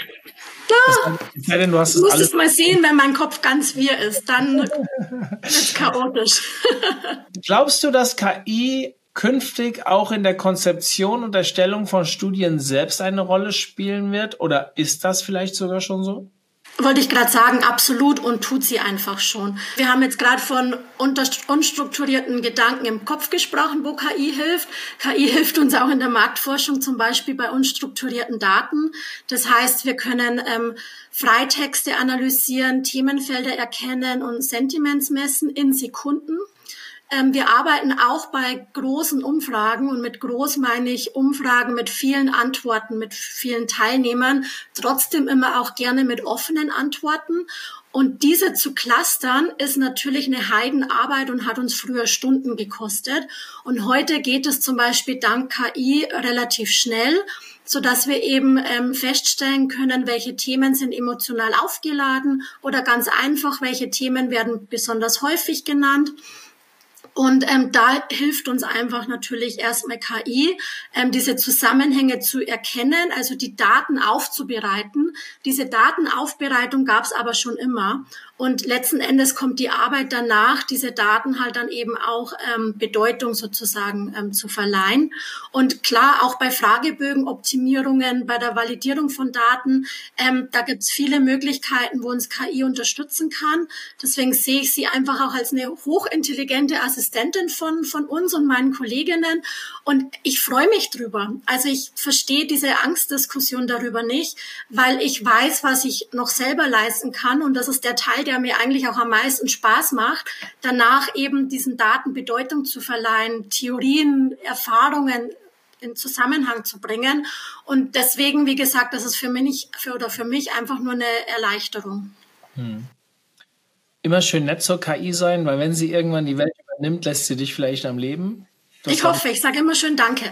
Ja, du musst es mal sehen, wenn mein Kopf ganz wir ist, dann wird es chaotisch. Glaubst du, dass KI künftig auch in der Konzeption und Erstellung von Studien selbst eine Rolle spielen wird? Oder ist das vielleicht sogar schon so? Wollte ich gerade sagen, absolut, und tut sie einfach schon. Wir haben jetzt gerade von unstrukturierten Gedanken im Kopf gesprochen, wo KI hilft. KI hilft uns auch in der Marktforschung, zum Beispiel bei unstrukturierten Daten. Das heißt, wir können Freitexte analysieren, Themenfelder erkennen und Sentiments messen in Sekunden. Wir arbeiten auch bei großen Umfragen und mit groß meine ich Umfragen mit vielen Antworten, mit vielen Teilnehmern, trotzdem immer auch gerne mit offenen Antworten. Und diese zu clustern ist natürlich eine Heidenarbeit und hat uns früher Stunden gekostet. Und heute geht es zum Beispiel dank KI relativ schnell, sodass wir eben feststellen können, welche Themen sind emotional aufgeladen oder ganz einfach, welche Themen werden besonders häufig genannt. Und da hilft uns einfach natürlich erstmal KI, diese Zusammenhänge zu erkennen, also die Daten aufzubereiten. Diese Datenaufbereitung gab es aber schon immer. Und letzten Endes kommt die Arbeit danach, diese Daten halt dann eben auch Bedeutung sozusagen zu verleihen. Und klar, auch bei Fragebögenoptimierungen, bei der Validierung von Daten, da gibt es viele Möglichkeiten, wo uns KI unterstützen kann. Deswegen sehe ich sie einfach auch als eine hochintelligente Assistentin von uns und meinen Kolleginnen. Und ich freue mich drüber. Also ich verstehe diese Angstdiskussion darüber nicht, weil ich weiß, was ich noch selber leisten kann. Und das ist der Teil, der mir eigentlich auch am meisten Spaß macht, danach eben diesen Daten Bedeutung zu verleihen, Theorien, Erfahrungen in Zusammenhang zu bringen. Und deswegen, wie gesagt, das ist für mich einfach nur eine Erleichterung. Immer schön nett zur KI sein, weil wenn sie irgendwann die Welt übernimmt, lässt sie dich vielleicht am Leben. Ich hoffe, ich sage immer schön Danke.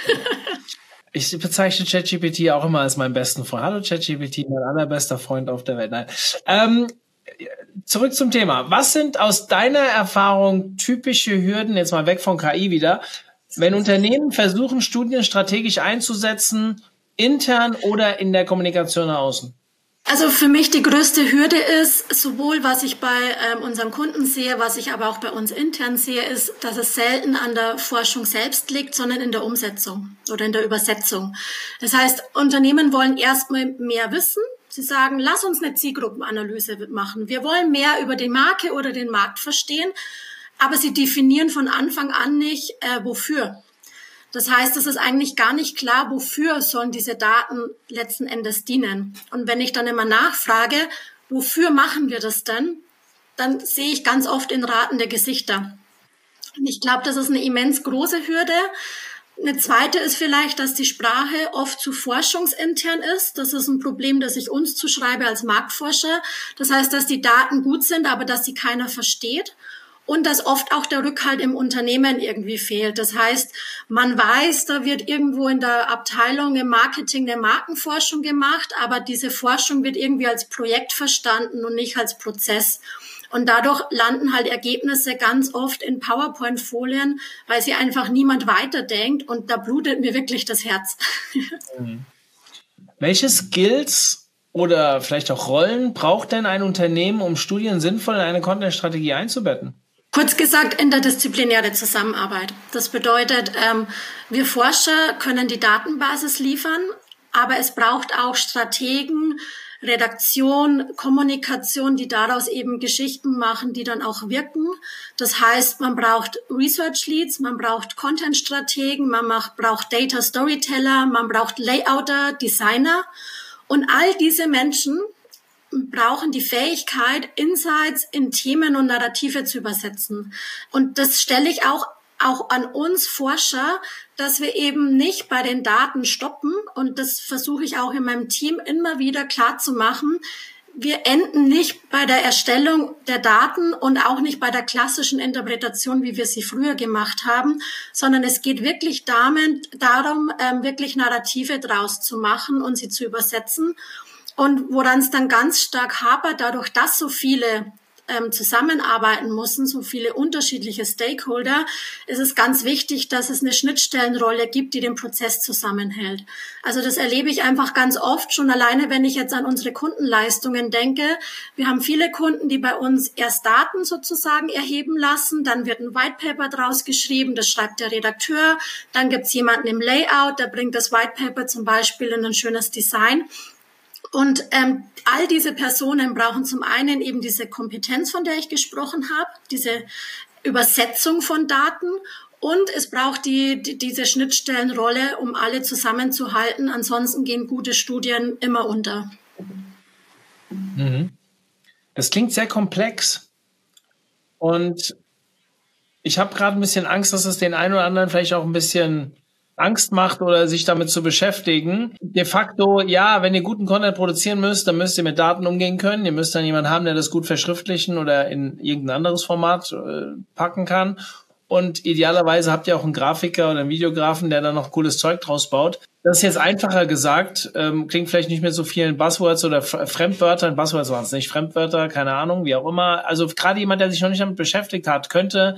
Ich bezeichne ChatGPT auch immer als meinen besten Freund. Hallo ChatGPT, mein allerbester Freund auf der Welt. Nein. Zurück zum Thema. Was sind aus deiner Erfahrung typische Hürden, jetzt mal weg von KI wieder, wenn Unternehmen versuchen, Studien strategisch einzusetzen, intern oder in der Kommunikation nach außen? Also für mich die größte Hürde ist, sowohl was ich bei unseren Kunden sehe, was ich aber auch bei uns intern sehe, ist, dass es selten an der Forschung selbst liegt, sondern in der Umsetzung oder in der Übersetzung. Das heißt, Unternehmen wollen erstmal mehr wissen. Sie sagen, lass uns eine Zielgruppenanalyse machen. Wir wollen mehr über die Marke oder den Markt verstehen, aber sie definieren von Anfang an nicht, wofür. Das heißt, es ist eigentlich gar nicht klar, wofür sollen diese Daten letzten Endes dienen. Und wenn ich dann immer nachfrage, wofür machen wir das denn, dann sehe ich ganz oft in ratende Gesichter. Und ich glaube, das ist eine immens große Hürde. Eine zweite ist vielleicht, dass die Sprache oft zu forschungsintern ist. Das ist ein Problem, das ich uns zuschreibe als Marktforscher. Das heißt, dass die Daten gut sind, aber dass sie keiner versteht. Und dass oft auch der Rückhalt im Unternehmen irgendwie fehlt. Das heißt, man weiß, da wird irgendwo in der Abteilung im Marketing eine Markenforschung gemacht, aber diese Forschung wird irgendwie als Projekt verstanden und nicht als Prozess. Und dadurch landen halt Ergebnisse ganz oft in PowerPoint-Folien, weil sie einfach niemand weiterdenkt. Und da blutet mir wirklich das Herz. Welche Skills oder vielleicht auch Rollen braucht denn ein Unternehmen, um Studien sinnvoll in eine Content-Strategie einzubetten? Kurz gesagt, interdisziplinäre Zusammenarbeit. Das bedeutet, wir Forscher können die Datenbasis liefern, aber es braucht auch Strategen, Redaktion, Kommunikation, die daraus eben Geschichten machen, die dann auch wirken. Das heißt, man braucht Research Leads, man braucht Content-Strategen, man braucht Data Storyteller, man braucht Layouter, Designer. Und all diese Menschen brauchen die Fähigkeit, Insights in Themen und Narrative zu übersetzen. Und das stelle ich auch an uns Forscher, dass wir eben nicht bei den Daten stoppen. Und das versuche ich auch in meinem Team immer wieder klar zu machen. Wir enden nicht bei der Erstellung der Daten und auch nicht bei der klassischen Interpretation, wie wir sie früher gemacht haben, sondern es geht wirklich darum, wirklich Narrative draus zu machen und sie zu übersetzen. Und woran es dann ganz stark hapert, dadurch, dass so viele zusammenarbeiten müssen, so viele unterschiedliche Stakeholder, ist es ganz wichtig, dass es eine Schnittstellenrolle gibt, die den Prozess zusammenhält. Also das erlebe ich einfach ganz oft, schon alleine, wenn ich jetzt an unsere Kundenleistungen denke. Wir haben viele Kunden, die bei uns erst Daten sozusagen erheben lassen, dann wird ein White Paper draus geschrieben, das schreibt der Redakteur, dann gibt es jemanden im Layout, der bringt das White Paper zum Beispiel in ein schönes Design. Und all diese Personen brauchen zum einen eben diese Kompetenz, von der ich gesprochen habe, diese Übersetzung von Daten, und es braucht diese Schnittstellenrolle, um alle zusammenzuhalten. Ansonsten gehen gute Studien immer unter. Das klingt sehr komplex. Und ich habe gerade ein bisschen Angst, dass es den einen oder anderen vielleicht auch ein bisschen Angst macht oder sich damit zu beschäftigen. De facto, ja, wenn ihr guten Content produzieren müsst, dann müsst ihr mit Daten umgehen können. Ihr müsst dann jemanden haben, der das gut verschriftlichen oder in irgendein anderes Format packen kann. Und idealerweise habt ihr auch einen Grafiker oder einen Videografen, der dann noch cooles Zeug draus baut. Das ist jetzt einfacher gesagt, klingt vielleicht nicht mit so vielen Buzzwords oder Fremdwörtern. Buzzwords waren es nicht, Fremdwörter, keine Ahnung, wie auch immer. Also gerade jemand, der sich noch nicht damit beschäftigt hat, könnte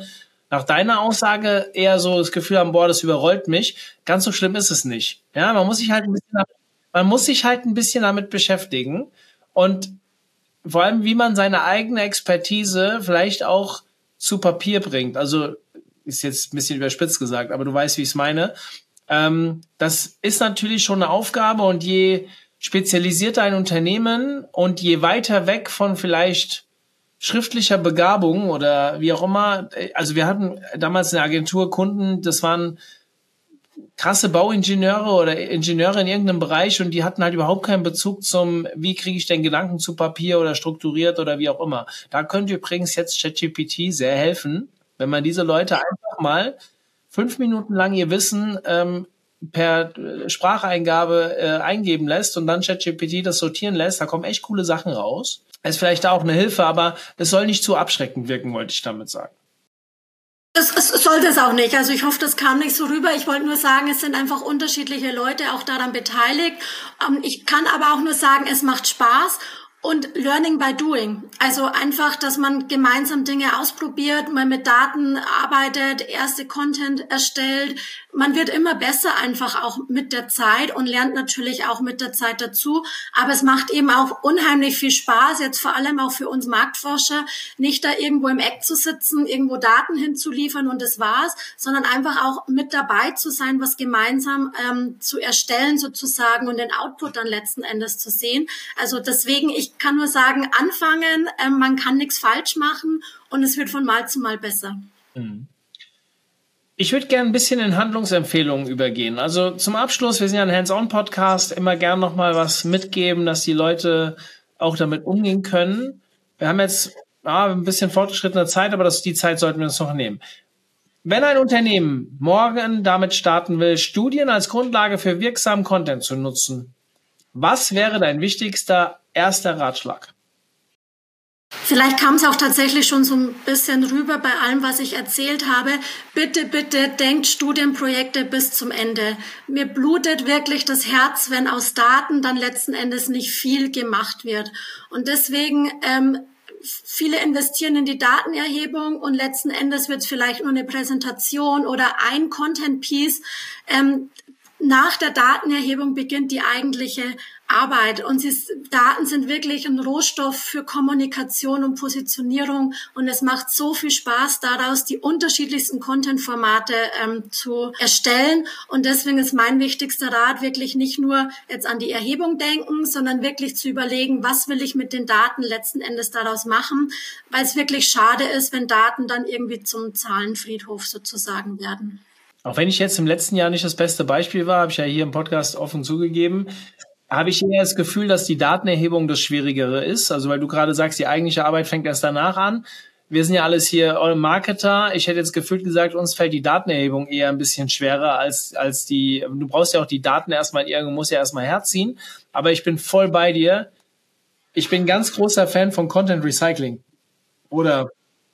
nach deiner Aussage eher so das Gefühl haben, boah, das überrollt mich. Ganz so schlimm ist es nicht. Ja, man muss sich halt ein bisschen damit beschäftigen und vor allem, wie man seine eigene Expertise vielleicht auch zu Papier bringt. Also ist jetzt ein bisschen überspitzt gesagt, aber du weißt, wie ich es meine. Das ist natürlich schon eine Aufgabe und je spezialisierter ein Unternehmen und je weiter weg von vielleicht schriftlicher Begabung oder wie auch immer, also wir hatten damals eine Agentur Kunden, das waren krasse Bauingenieure oder Ingenieure in irgendeinem Bereich und die hatten halt überhaupt keinen Bezug zum, wie kriege ich denn Gedanken zu Papier oder strukturiert oder wie auch immer. Da könnte übrigens jetzt ChatGPT sehr helfen, wenn man diese Leute einfach mal 5 Minuten lang ihr Wissen per Spracheingabe eingeben lässt und dann ChatGPT das sortieren lässt. Da kommen echt coole Sachen raus. Ist vielleicht auch eine Hilfe, aber es soll nicht zu abschreckend wirken, wollte ich damit sagen. Es sollte es auch nicht. Also ich hoffe, das kam nicht so rüber. Ich wollte nur sagen, es sind einfach unterschiedliche Leute auch daran beteiligt. Ich kann aber auch nur sagen, es macht Spaß. Und Learning by Doing. Also einfach, dass man gemeinsam Dinge ausprobiert, mal mit Daten arbeitet, erste Content erstellt. Man wird immer besser einfach auch mit der Zeit und lernt natürlich auch mit der Zeit dazu. Aber es macht eben auch unheimlich viel Spaß, jetzt vor allem auch für uns Marktforscher, nicht da irgendwo im Eck zu sitzen, irgendwo Daten hinzuliefern und das war's, sondern einfach auch mit dabei zu sein, was gemeinsam zu erstellen sozusagen und den Output dann letzten Endes zu sehen. Also deswegen, ich kann nur sagen, anfangen, man kann nichts falsch machen und es wird von Mal zu Mal besser. Ich würde gerne ein bisschen in Handlungsempfehlungen übergehen. Also zum Abschluss, wir sind ja ein Hands-on-Podcast, immer gern nochmal was mitgeben, dass die Leute auch damit umgehen können. Wir haben jetzt ein bisschen fortgeschrittene Zeit, aber die Zeit sollten wir uns noch nehmen. Wenn ein Unternehmen morgen damit starten will, Studien als Grundlage für wirksamen Content zu nutzen, was wäre dein wichtigster erster Ratschlag? Vielleicht kam es auch tatsächlich schon so ein bisschen rüber bei allem, was ich erzählt habe. Bitte, bitte denkt Studienprojekte bis zum Ende. Mir blutet wirklich das Herz, wenn aus Daten dann letzten Endes nicht viel gemacht wird. Und deswegen, viele investieren in die Datenerhebung und letzten Endes wird es vielleicht nur eine Präsentation oder ein Content-Piece. Nach der Datenerhebung beginnt die eigentliche Arbeit und Daten sind wirklich ein Rohstoff für Kommunikation und Positionierung und es macht so viel Spaß, daraus die unterschiedlichsten Content-Formate zu erstellen und deswegen ist mein wichtigster Rat wirklich nicht nur jetzt an die Erhebung denken, sondern wirklich zu überlegen, was will ich mit den Daten letzten Endes daraus machen, weil es wirklich schade ist, wenn Daten dann irgendwie zum Zahlenfriedhof sozusagen werden. Auch wenn ich jetzt im letzten Jahr nicht das beste Beispiel war, habe ich ja hier im Podcast offen zugegeben, habe ich eher das Gefühl, dass die Datenerhebung das Schwierigere ist. Also weil du gerade sagst, die eigentliche Arbeit fängt erst danach an. Wir sind ja alles hier Marketer. Ich hätte jetzt gefühlt gesagt, uns fällt die Datenerhebung eher ein bisschen schwerer als die. Du brauchst ja auch die Daten erstmal, irgendwo muss ja erstmal herziehen. Aber ich bin voll bei dir. Ich bin ganz großer Fan von Content Recycling. Oder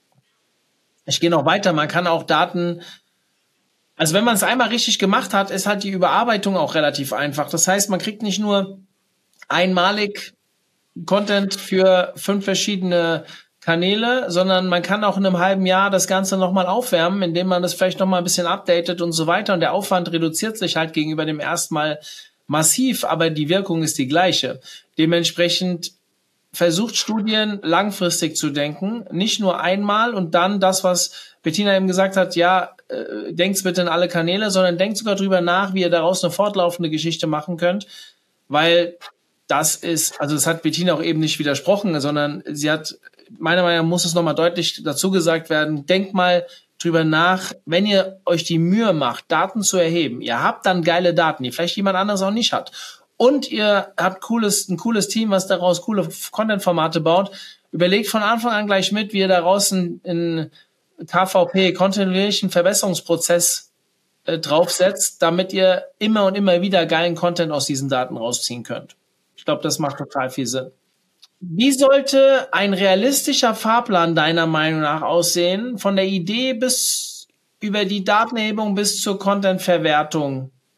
ich gehe noch weiter. Man kann auch Daten. Also wenn man es einmal richtig gemacht hat, ist halt die Überarbeitung auch relativ einfach. Das heißt, man kriegt nicht nur einmalig Content für 5 verschiedene Kanäle, sondern man kann auch in einem halben Jahr das Ganze nochmal aufwärmen, indem man das vielleicht nochmal ein bisschen updatet und so weiter. Und der Aufwand reduziert sich halt gegenüber dem ersten Mal massiv, aber die Wirkung ist die gleiche. Dementsprechend versucht Studien langfristig zu denken, nicht nur einmal und dann das, was Bettina eben gesagt hat, ja, denkt bitte in alle Kanäle, sondern denkt sogar drüber nach, wie ihr daraus eine fortlaufende Geschichte machen könnt, weil das ist, also das hat Bettina auch eben nicht widersprochen, sondern sie hat, meiner Meinung nach muss es nochmal deutlich dazu gesagt werden, denkt mal drüber nach, wenn ihr euch die Mühe macht, Daten zu erheben, ihr habt dann geile Daten, die vielleicht jemand anderes auch nicht hat und ihr habt ein cooles Team, was daraus coole Content-Formate baut, überlegt von Anfang an gleich mit, wie ihr daraus in KVP, kontinuierlichen Verbesserungsprozess draufsetzt, damit ihr immer und immer wieder geilen Content aus diesen Daten rausziehen könnt. Ich glaube, das macht total viel Sinn. Wie sollte ein realistischer Fahrplan deiner Meinung nach aussehen, von der Idee bis über die Datenerhebung bis zur Content-Verwertung?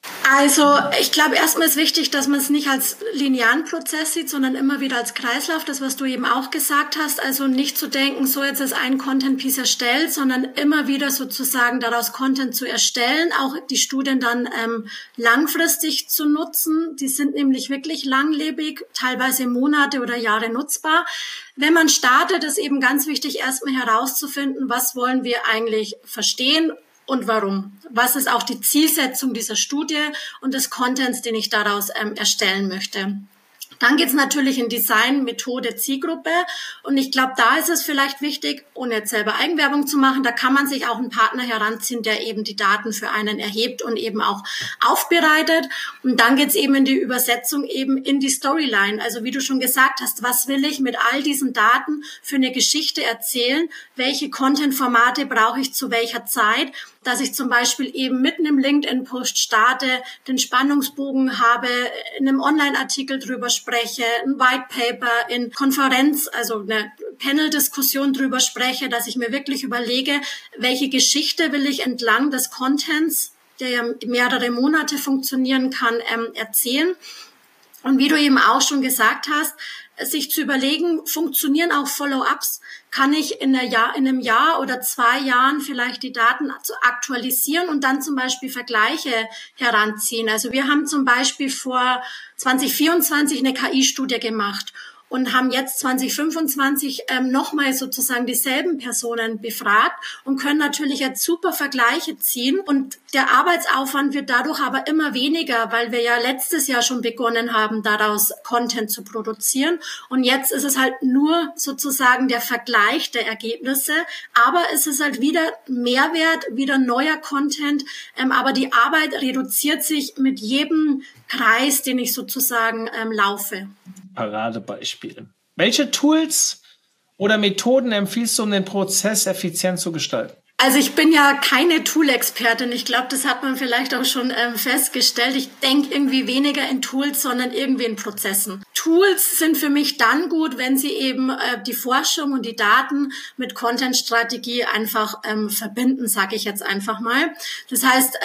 Also ich glaube, erstmal ist wichtig, dass man es nicht als linearen Prozess sieht, sondern immer wieder als Kreislauf, das, was du eben auch gesagt hast. Also nicht zu denken, so jetzt ist ein Content-Piece erstellt, sondern immer wieder sozusagen daraus Content zu erstellen, auch die Studien dann langfristig zu nutzen. Die sind nämlich wirklich langlebig, teilweise Monate oder Jahre nutzbar. Wenn man startet, ist eben ganz wichtig, erstmal herauszufinden, was wollen wir eigentlich verstehen und warum. Was ist auch die Zielsetzung dieser Studie und des Contents, den ich daraus erstellen möchte. Dann geht's natürlich in Design, Methode, Zielgruppe. Und ich glaube, da ist es vielleicht wichtig, ohne jetzt selber Eigenwerbung zu machen, da kann man sich auch einen Partner heranziehen, der eben die Daten für einen erhebt und eben auch aufbereitet. Und dann geht's eben in die Übersetzung eben in die Storyline. Also wie du schon gesagt hast, was will ich mit all diesen Daten für eine Geschichte erzählen? Welche Content-Formate brauche ich zu welcher Zeit? Dass ich zum Beispiel eben mitten im LinkedIn-Post starte, den Spannungsbogen habe, in einem Online-Artikel drüber spreche, ein White Paper, in Konferenz, also eine Panel-Diskussion drüber spreche, dass ich mir wirklich überlege, welche Geschichte will ich entlang des Contents, der ja mehrere Monate funktionieren kann, erzählen. Und wie du eben auch schon gesagt hast, sich zu überlegen, funktionieren auch Follow-ups? Kann ich in einem Jahr oder 2 Jahren vielleicht die Daten aktualisieren und dann zum Beispiel Vergleiche heranziehen? Also wir haben zum Beispiel vor 2024 eine KI-Studie gemacht und haben jetzt 2025 nochmal sozusagen dieselben Personen befragt und können natürlich jetzt super Vergleiche ziehen. Und der Arbeitsaufwand wird dadurch aber immer weniger, weil wir ja letztes Jahr schon begonnen haben, daraus Content zu produzieren. Und jetzt ist es halt nur sozusagen der Vergleich der Ergebnisse. Aber es ist halt wieder Mehrwert, wieder neuer Content. Aber die Arbeit reduziert sich mit jedem Kreis, den ich sozusagen laufe. Paradebeispiel. Welche Tools oder Methoden empfiehlst du, um den Prozess effizient zu gestalten? Also ich bin ja keine Tool-Expertin. Ich glaube, das hat man vielleicht auch schon festgestellt. Ich denke irgendwie weniger in Tools, sondern irgendwie in Prozessen. Tools sind für mich dann gut, wenn sie eben die Forschung und die Daten mit Content-Strategie einfach verbinden, sage ich jetzt einfach mal. Das heißt,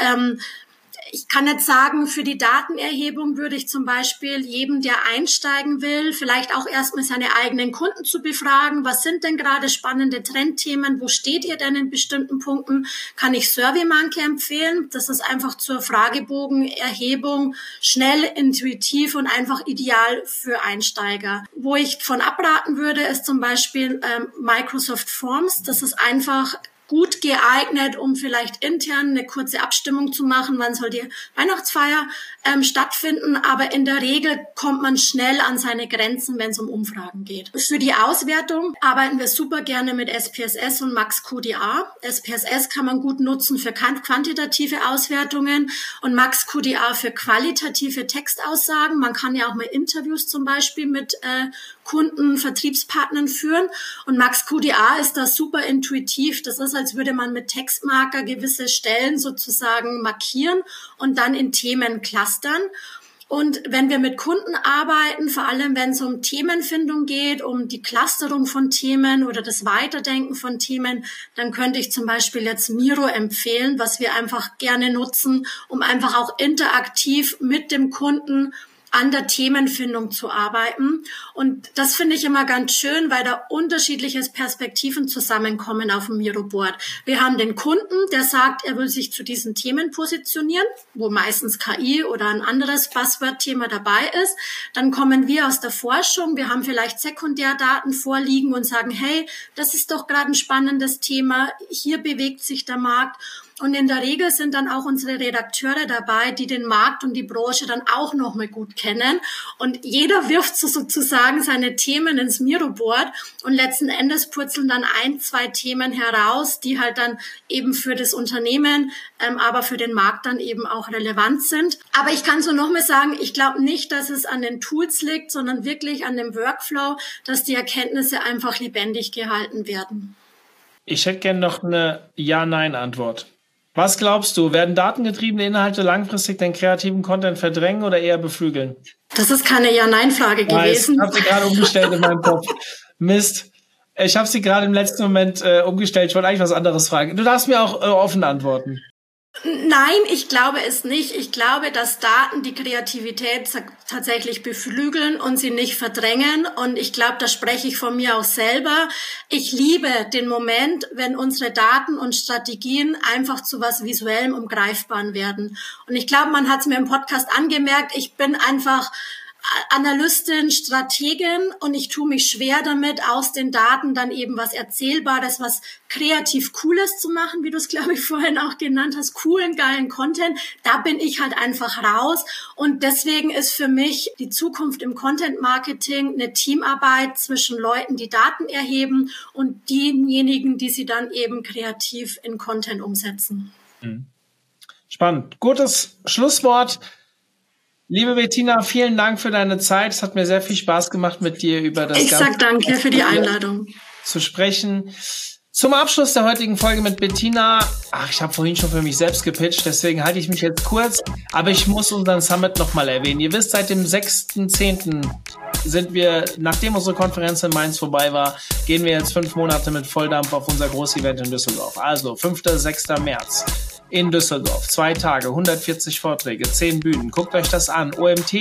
ich kann jetzt sagen, für die Datenerhebung würde ich zum Beispiel jedem, der einsteigen will, vielleicht auch erstmal seine eigenen Kunden zu befragen. Was sind denn gerade spannende Trendthemen? Wo steht ihr denn in bestimmten Punkten? Kann ich SurveyMonkey empfehlen? Das ist einfach zur Fragebogenerhebung schnell, intuitiv und einfach ideal für Einsteiger. Wo ich von abraten würde, ist zum Beispiel Microsoft Forms. Das ist einfach gut geeignet, um vielleicht intern eine kurze Abstimmung zu machen, wann soll die Weihnachtsfeier stattfinden. Aber in der Regel kommt man schnell an seine Grenzen, wenn es um Umfragen geht. Für die Auswertung arbeiten wir super gerne mit SPSS und MaxQDA. SPSS kann man gut nutzen für quantitative Auswertungen und MaxQDA für qualitative Textaussagen. Man kann ja auch mal Interviews zum Beispiel mit Kunden, Vertriebspartnern führen. Und MaxQDA ist da super intuitiv. Das ist, als würde man mit Textmarker gewisse Stellen sozusagen markieren und dann in Themen clustern. Und wenn wir mit Kunden arbeiten, vor allem wenn es um Themenfindung geht, um die Clusterung von Themen oder das Weiterdenken von Themen, dann könnte ich zum Beispiel jetzt Miro empfehlen, was wir einfach gerne nutzen, um einfach auch interaktiv mit dem Kunden an der Themenfindung zu arbeiten. Und das finde ich immer ganz schön, weil da unterschiedliche Perspektiven zusammenkommen auf dem Miro-Board. Wir haben den Kunden, der sagt, er will sich zu diesen Themen positionieren, wo meistens KI oder ein anderes Buzzword-Thema dabei ist. Dann kommen wir aus der Forschung, wir haben vielleicht Sekundärdaten vorliegen und sagen, hey, das ist doch gerade ein spannendes Thema, hier bewegt sich der Markt. Und in der Regel sind dann auch unsere Redakteure dabei, die den Markt und die Branche dann auch noch mal gut kennen. Und jeder wirft so sozusagen seine Themen ins Miro-Board und letzten Endes purzeln dann 1, 2 Themen heraus, die halt dann eben für das Unternehmen, aber für den Markt dann eben auch relevant sind. Aber ich kann so noch mal sagen, ich glaube nicht, dass es an den Tools liegt, sondern wirklich an dem Workflow, dass die Erkenntnisse einfach lebendig gehalten werden. Ich hätte gerne noch eine Ja-Nein-Antwort. Was glaubst du, werden datengetriebene Inhalte langfristig den kreativen Content verdrängen oder eher beflügeln? Das ist keine Ja-Nein-Frage gewesen. Ich habe sie gerade umgestellt in meinem Kopf. Mist. Ich habe sie gerade im letzten Moment umgestellt. Ich wollte eigentlich was anderes fragen. Du darfst mir auch offen antworten. Nein, ich glaube es nicht. Ich glaube, dass Daten die Kreativität tatsächlich beflügeln und sie nicht verdrängen. Und ich glaube, da spreche ich von mir auch selber. Ich liebe den Moment, wenn unsere Daten und Strategien einfach zu was Visuellem und Greifbaren werden. Und ich glaube, man hat es mir im Podcast angemerkt, ich bin einfach Analystin, Strategin und ich tue mich schwer damit, aus den Daten dann eben was Erzählbares, was kreativ Cooles zu machen, wie du es, glaube ich, vorhin auch genannt hast, coolen, geilen Content. Da bin ich halt einfach raus und deswegen ist für mich die Zukunft im Content Marketing eine Teamarbeit zwischen Leuten, die Daten erheben und denjenigen, die sie dann eben kreativ in Content umsetzen. Spannend. Gutes Schlusswort. Liebe Bettina, vielen Dank für deine Zeit. Es hat mir sehr viel Spaß gemacht, mit dir über das Ganze. Ich sag danke für die Einladung. Zu sprechen. Zum Abschluss der heutigen Folge mit Bettina. Ich habe vorhin schon für mich selbst gepitcht, deswegen halte ich mich jetzt kurz. Aber ich muss unseren Summit nochmal erwähnen. Ihr wisst, seit dem 6.10. sind wir, nachdem unsere Konferenz in Mainz vorbei war, gehen wir jetzt 5 Monate mit Volldampf auf unser Großevent in Düsseldorf. Also 5. 6. März. In Düsseldorf. 2 Tage, 140 Vorträge, 10 Bühnen. Guckt euch das an.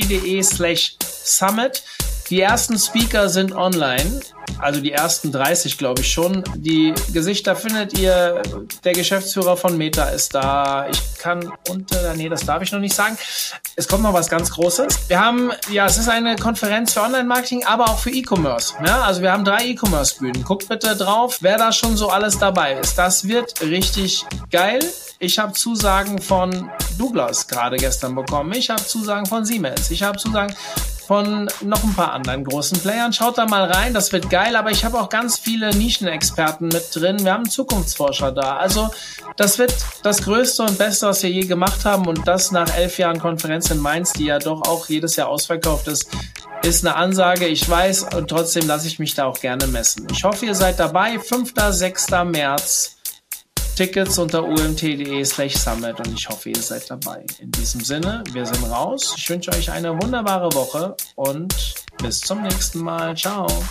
omt.de/summit. Die ersten Speaker sind online. Also die ersten 30, glaube ich schon. Die Gesichter findet ihr. Der Geschäftsführer von Meta ist da. Ich kann das darf ich noch nicht sagen. Es kommt noch was ganz Großes. Wir haben, es ist eine Konferenz für Online-Marketing, aber auch für E-Commerce. Ja, also wir haben 3 E-Commerce-Bühnen. Guckt bitte drauf, wer da schon so alles dabei ist. Das wird richtig geil. Ich habe Zusagen von Douglas gerade gestern bekommen. Ich habe Zusagen von Siemens. Ich habe Zusagen von noch ein paar anderen großen Playern. Schaut da mal rein, das wird geil. Aber ich habe auch ganz viele Nischenexperten mit drin. Wir haben einen Zukunftsforscher da. Also das wird das Größte und Beste, was wir je gemacht haben. Und das nach 11 Jahren Konferenz in Mainz, die ja doch auch jedes Jahr ausverkauft ist eine Ansage. Ich weiß und trotzdem lasse ich mich da auch gerne messen. Ich hoffe, ihr seid dabei. 5. 6. März. Tickets unter omt.de/summit und ich hoffe, ihr seid dabei. In diesem Sinne, wir sind raus. Ich wünsche euch eine wunderbare Woche und bis zum nächsten Mal. Ciao.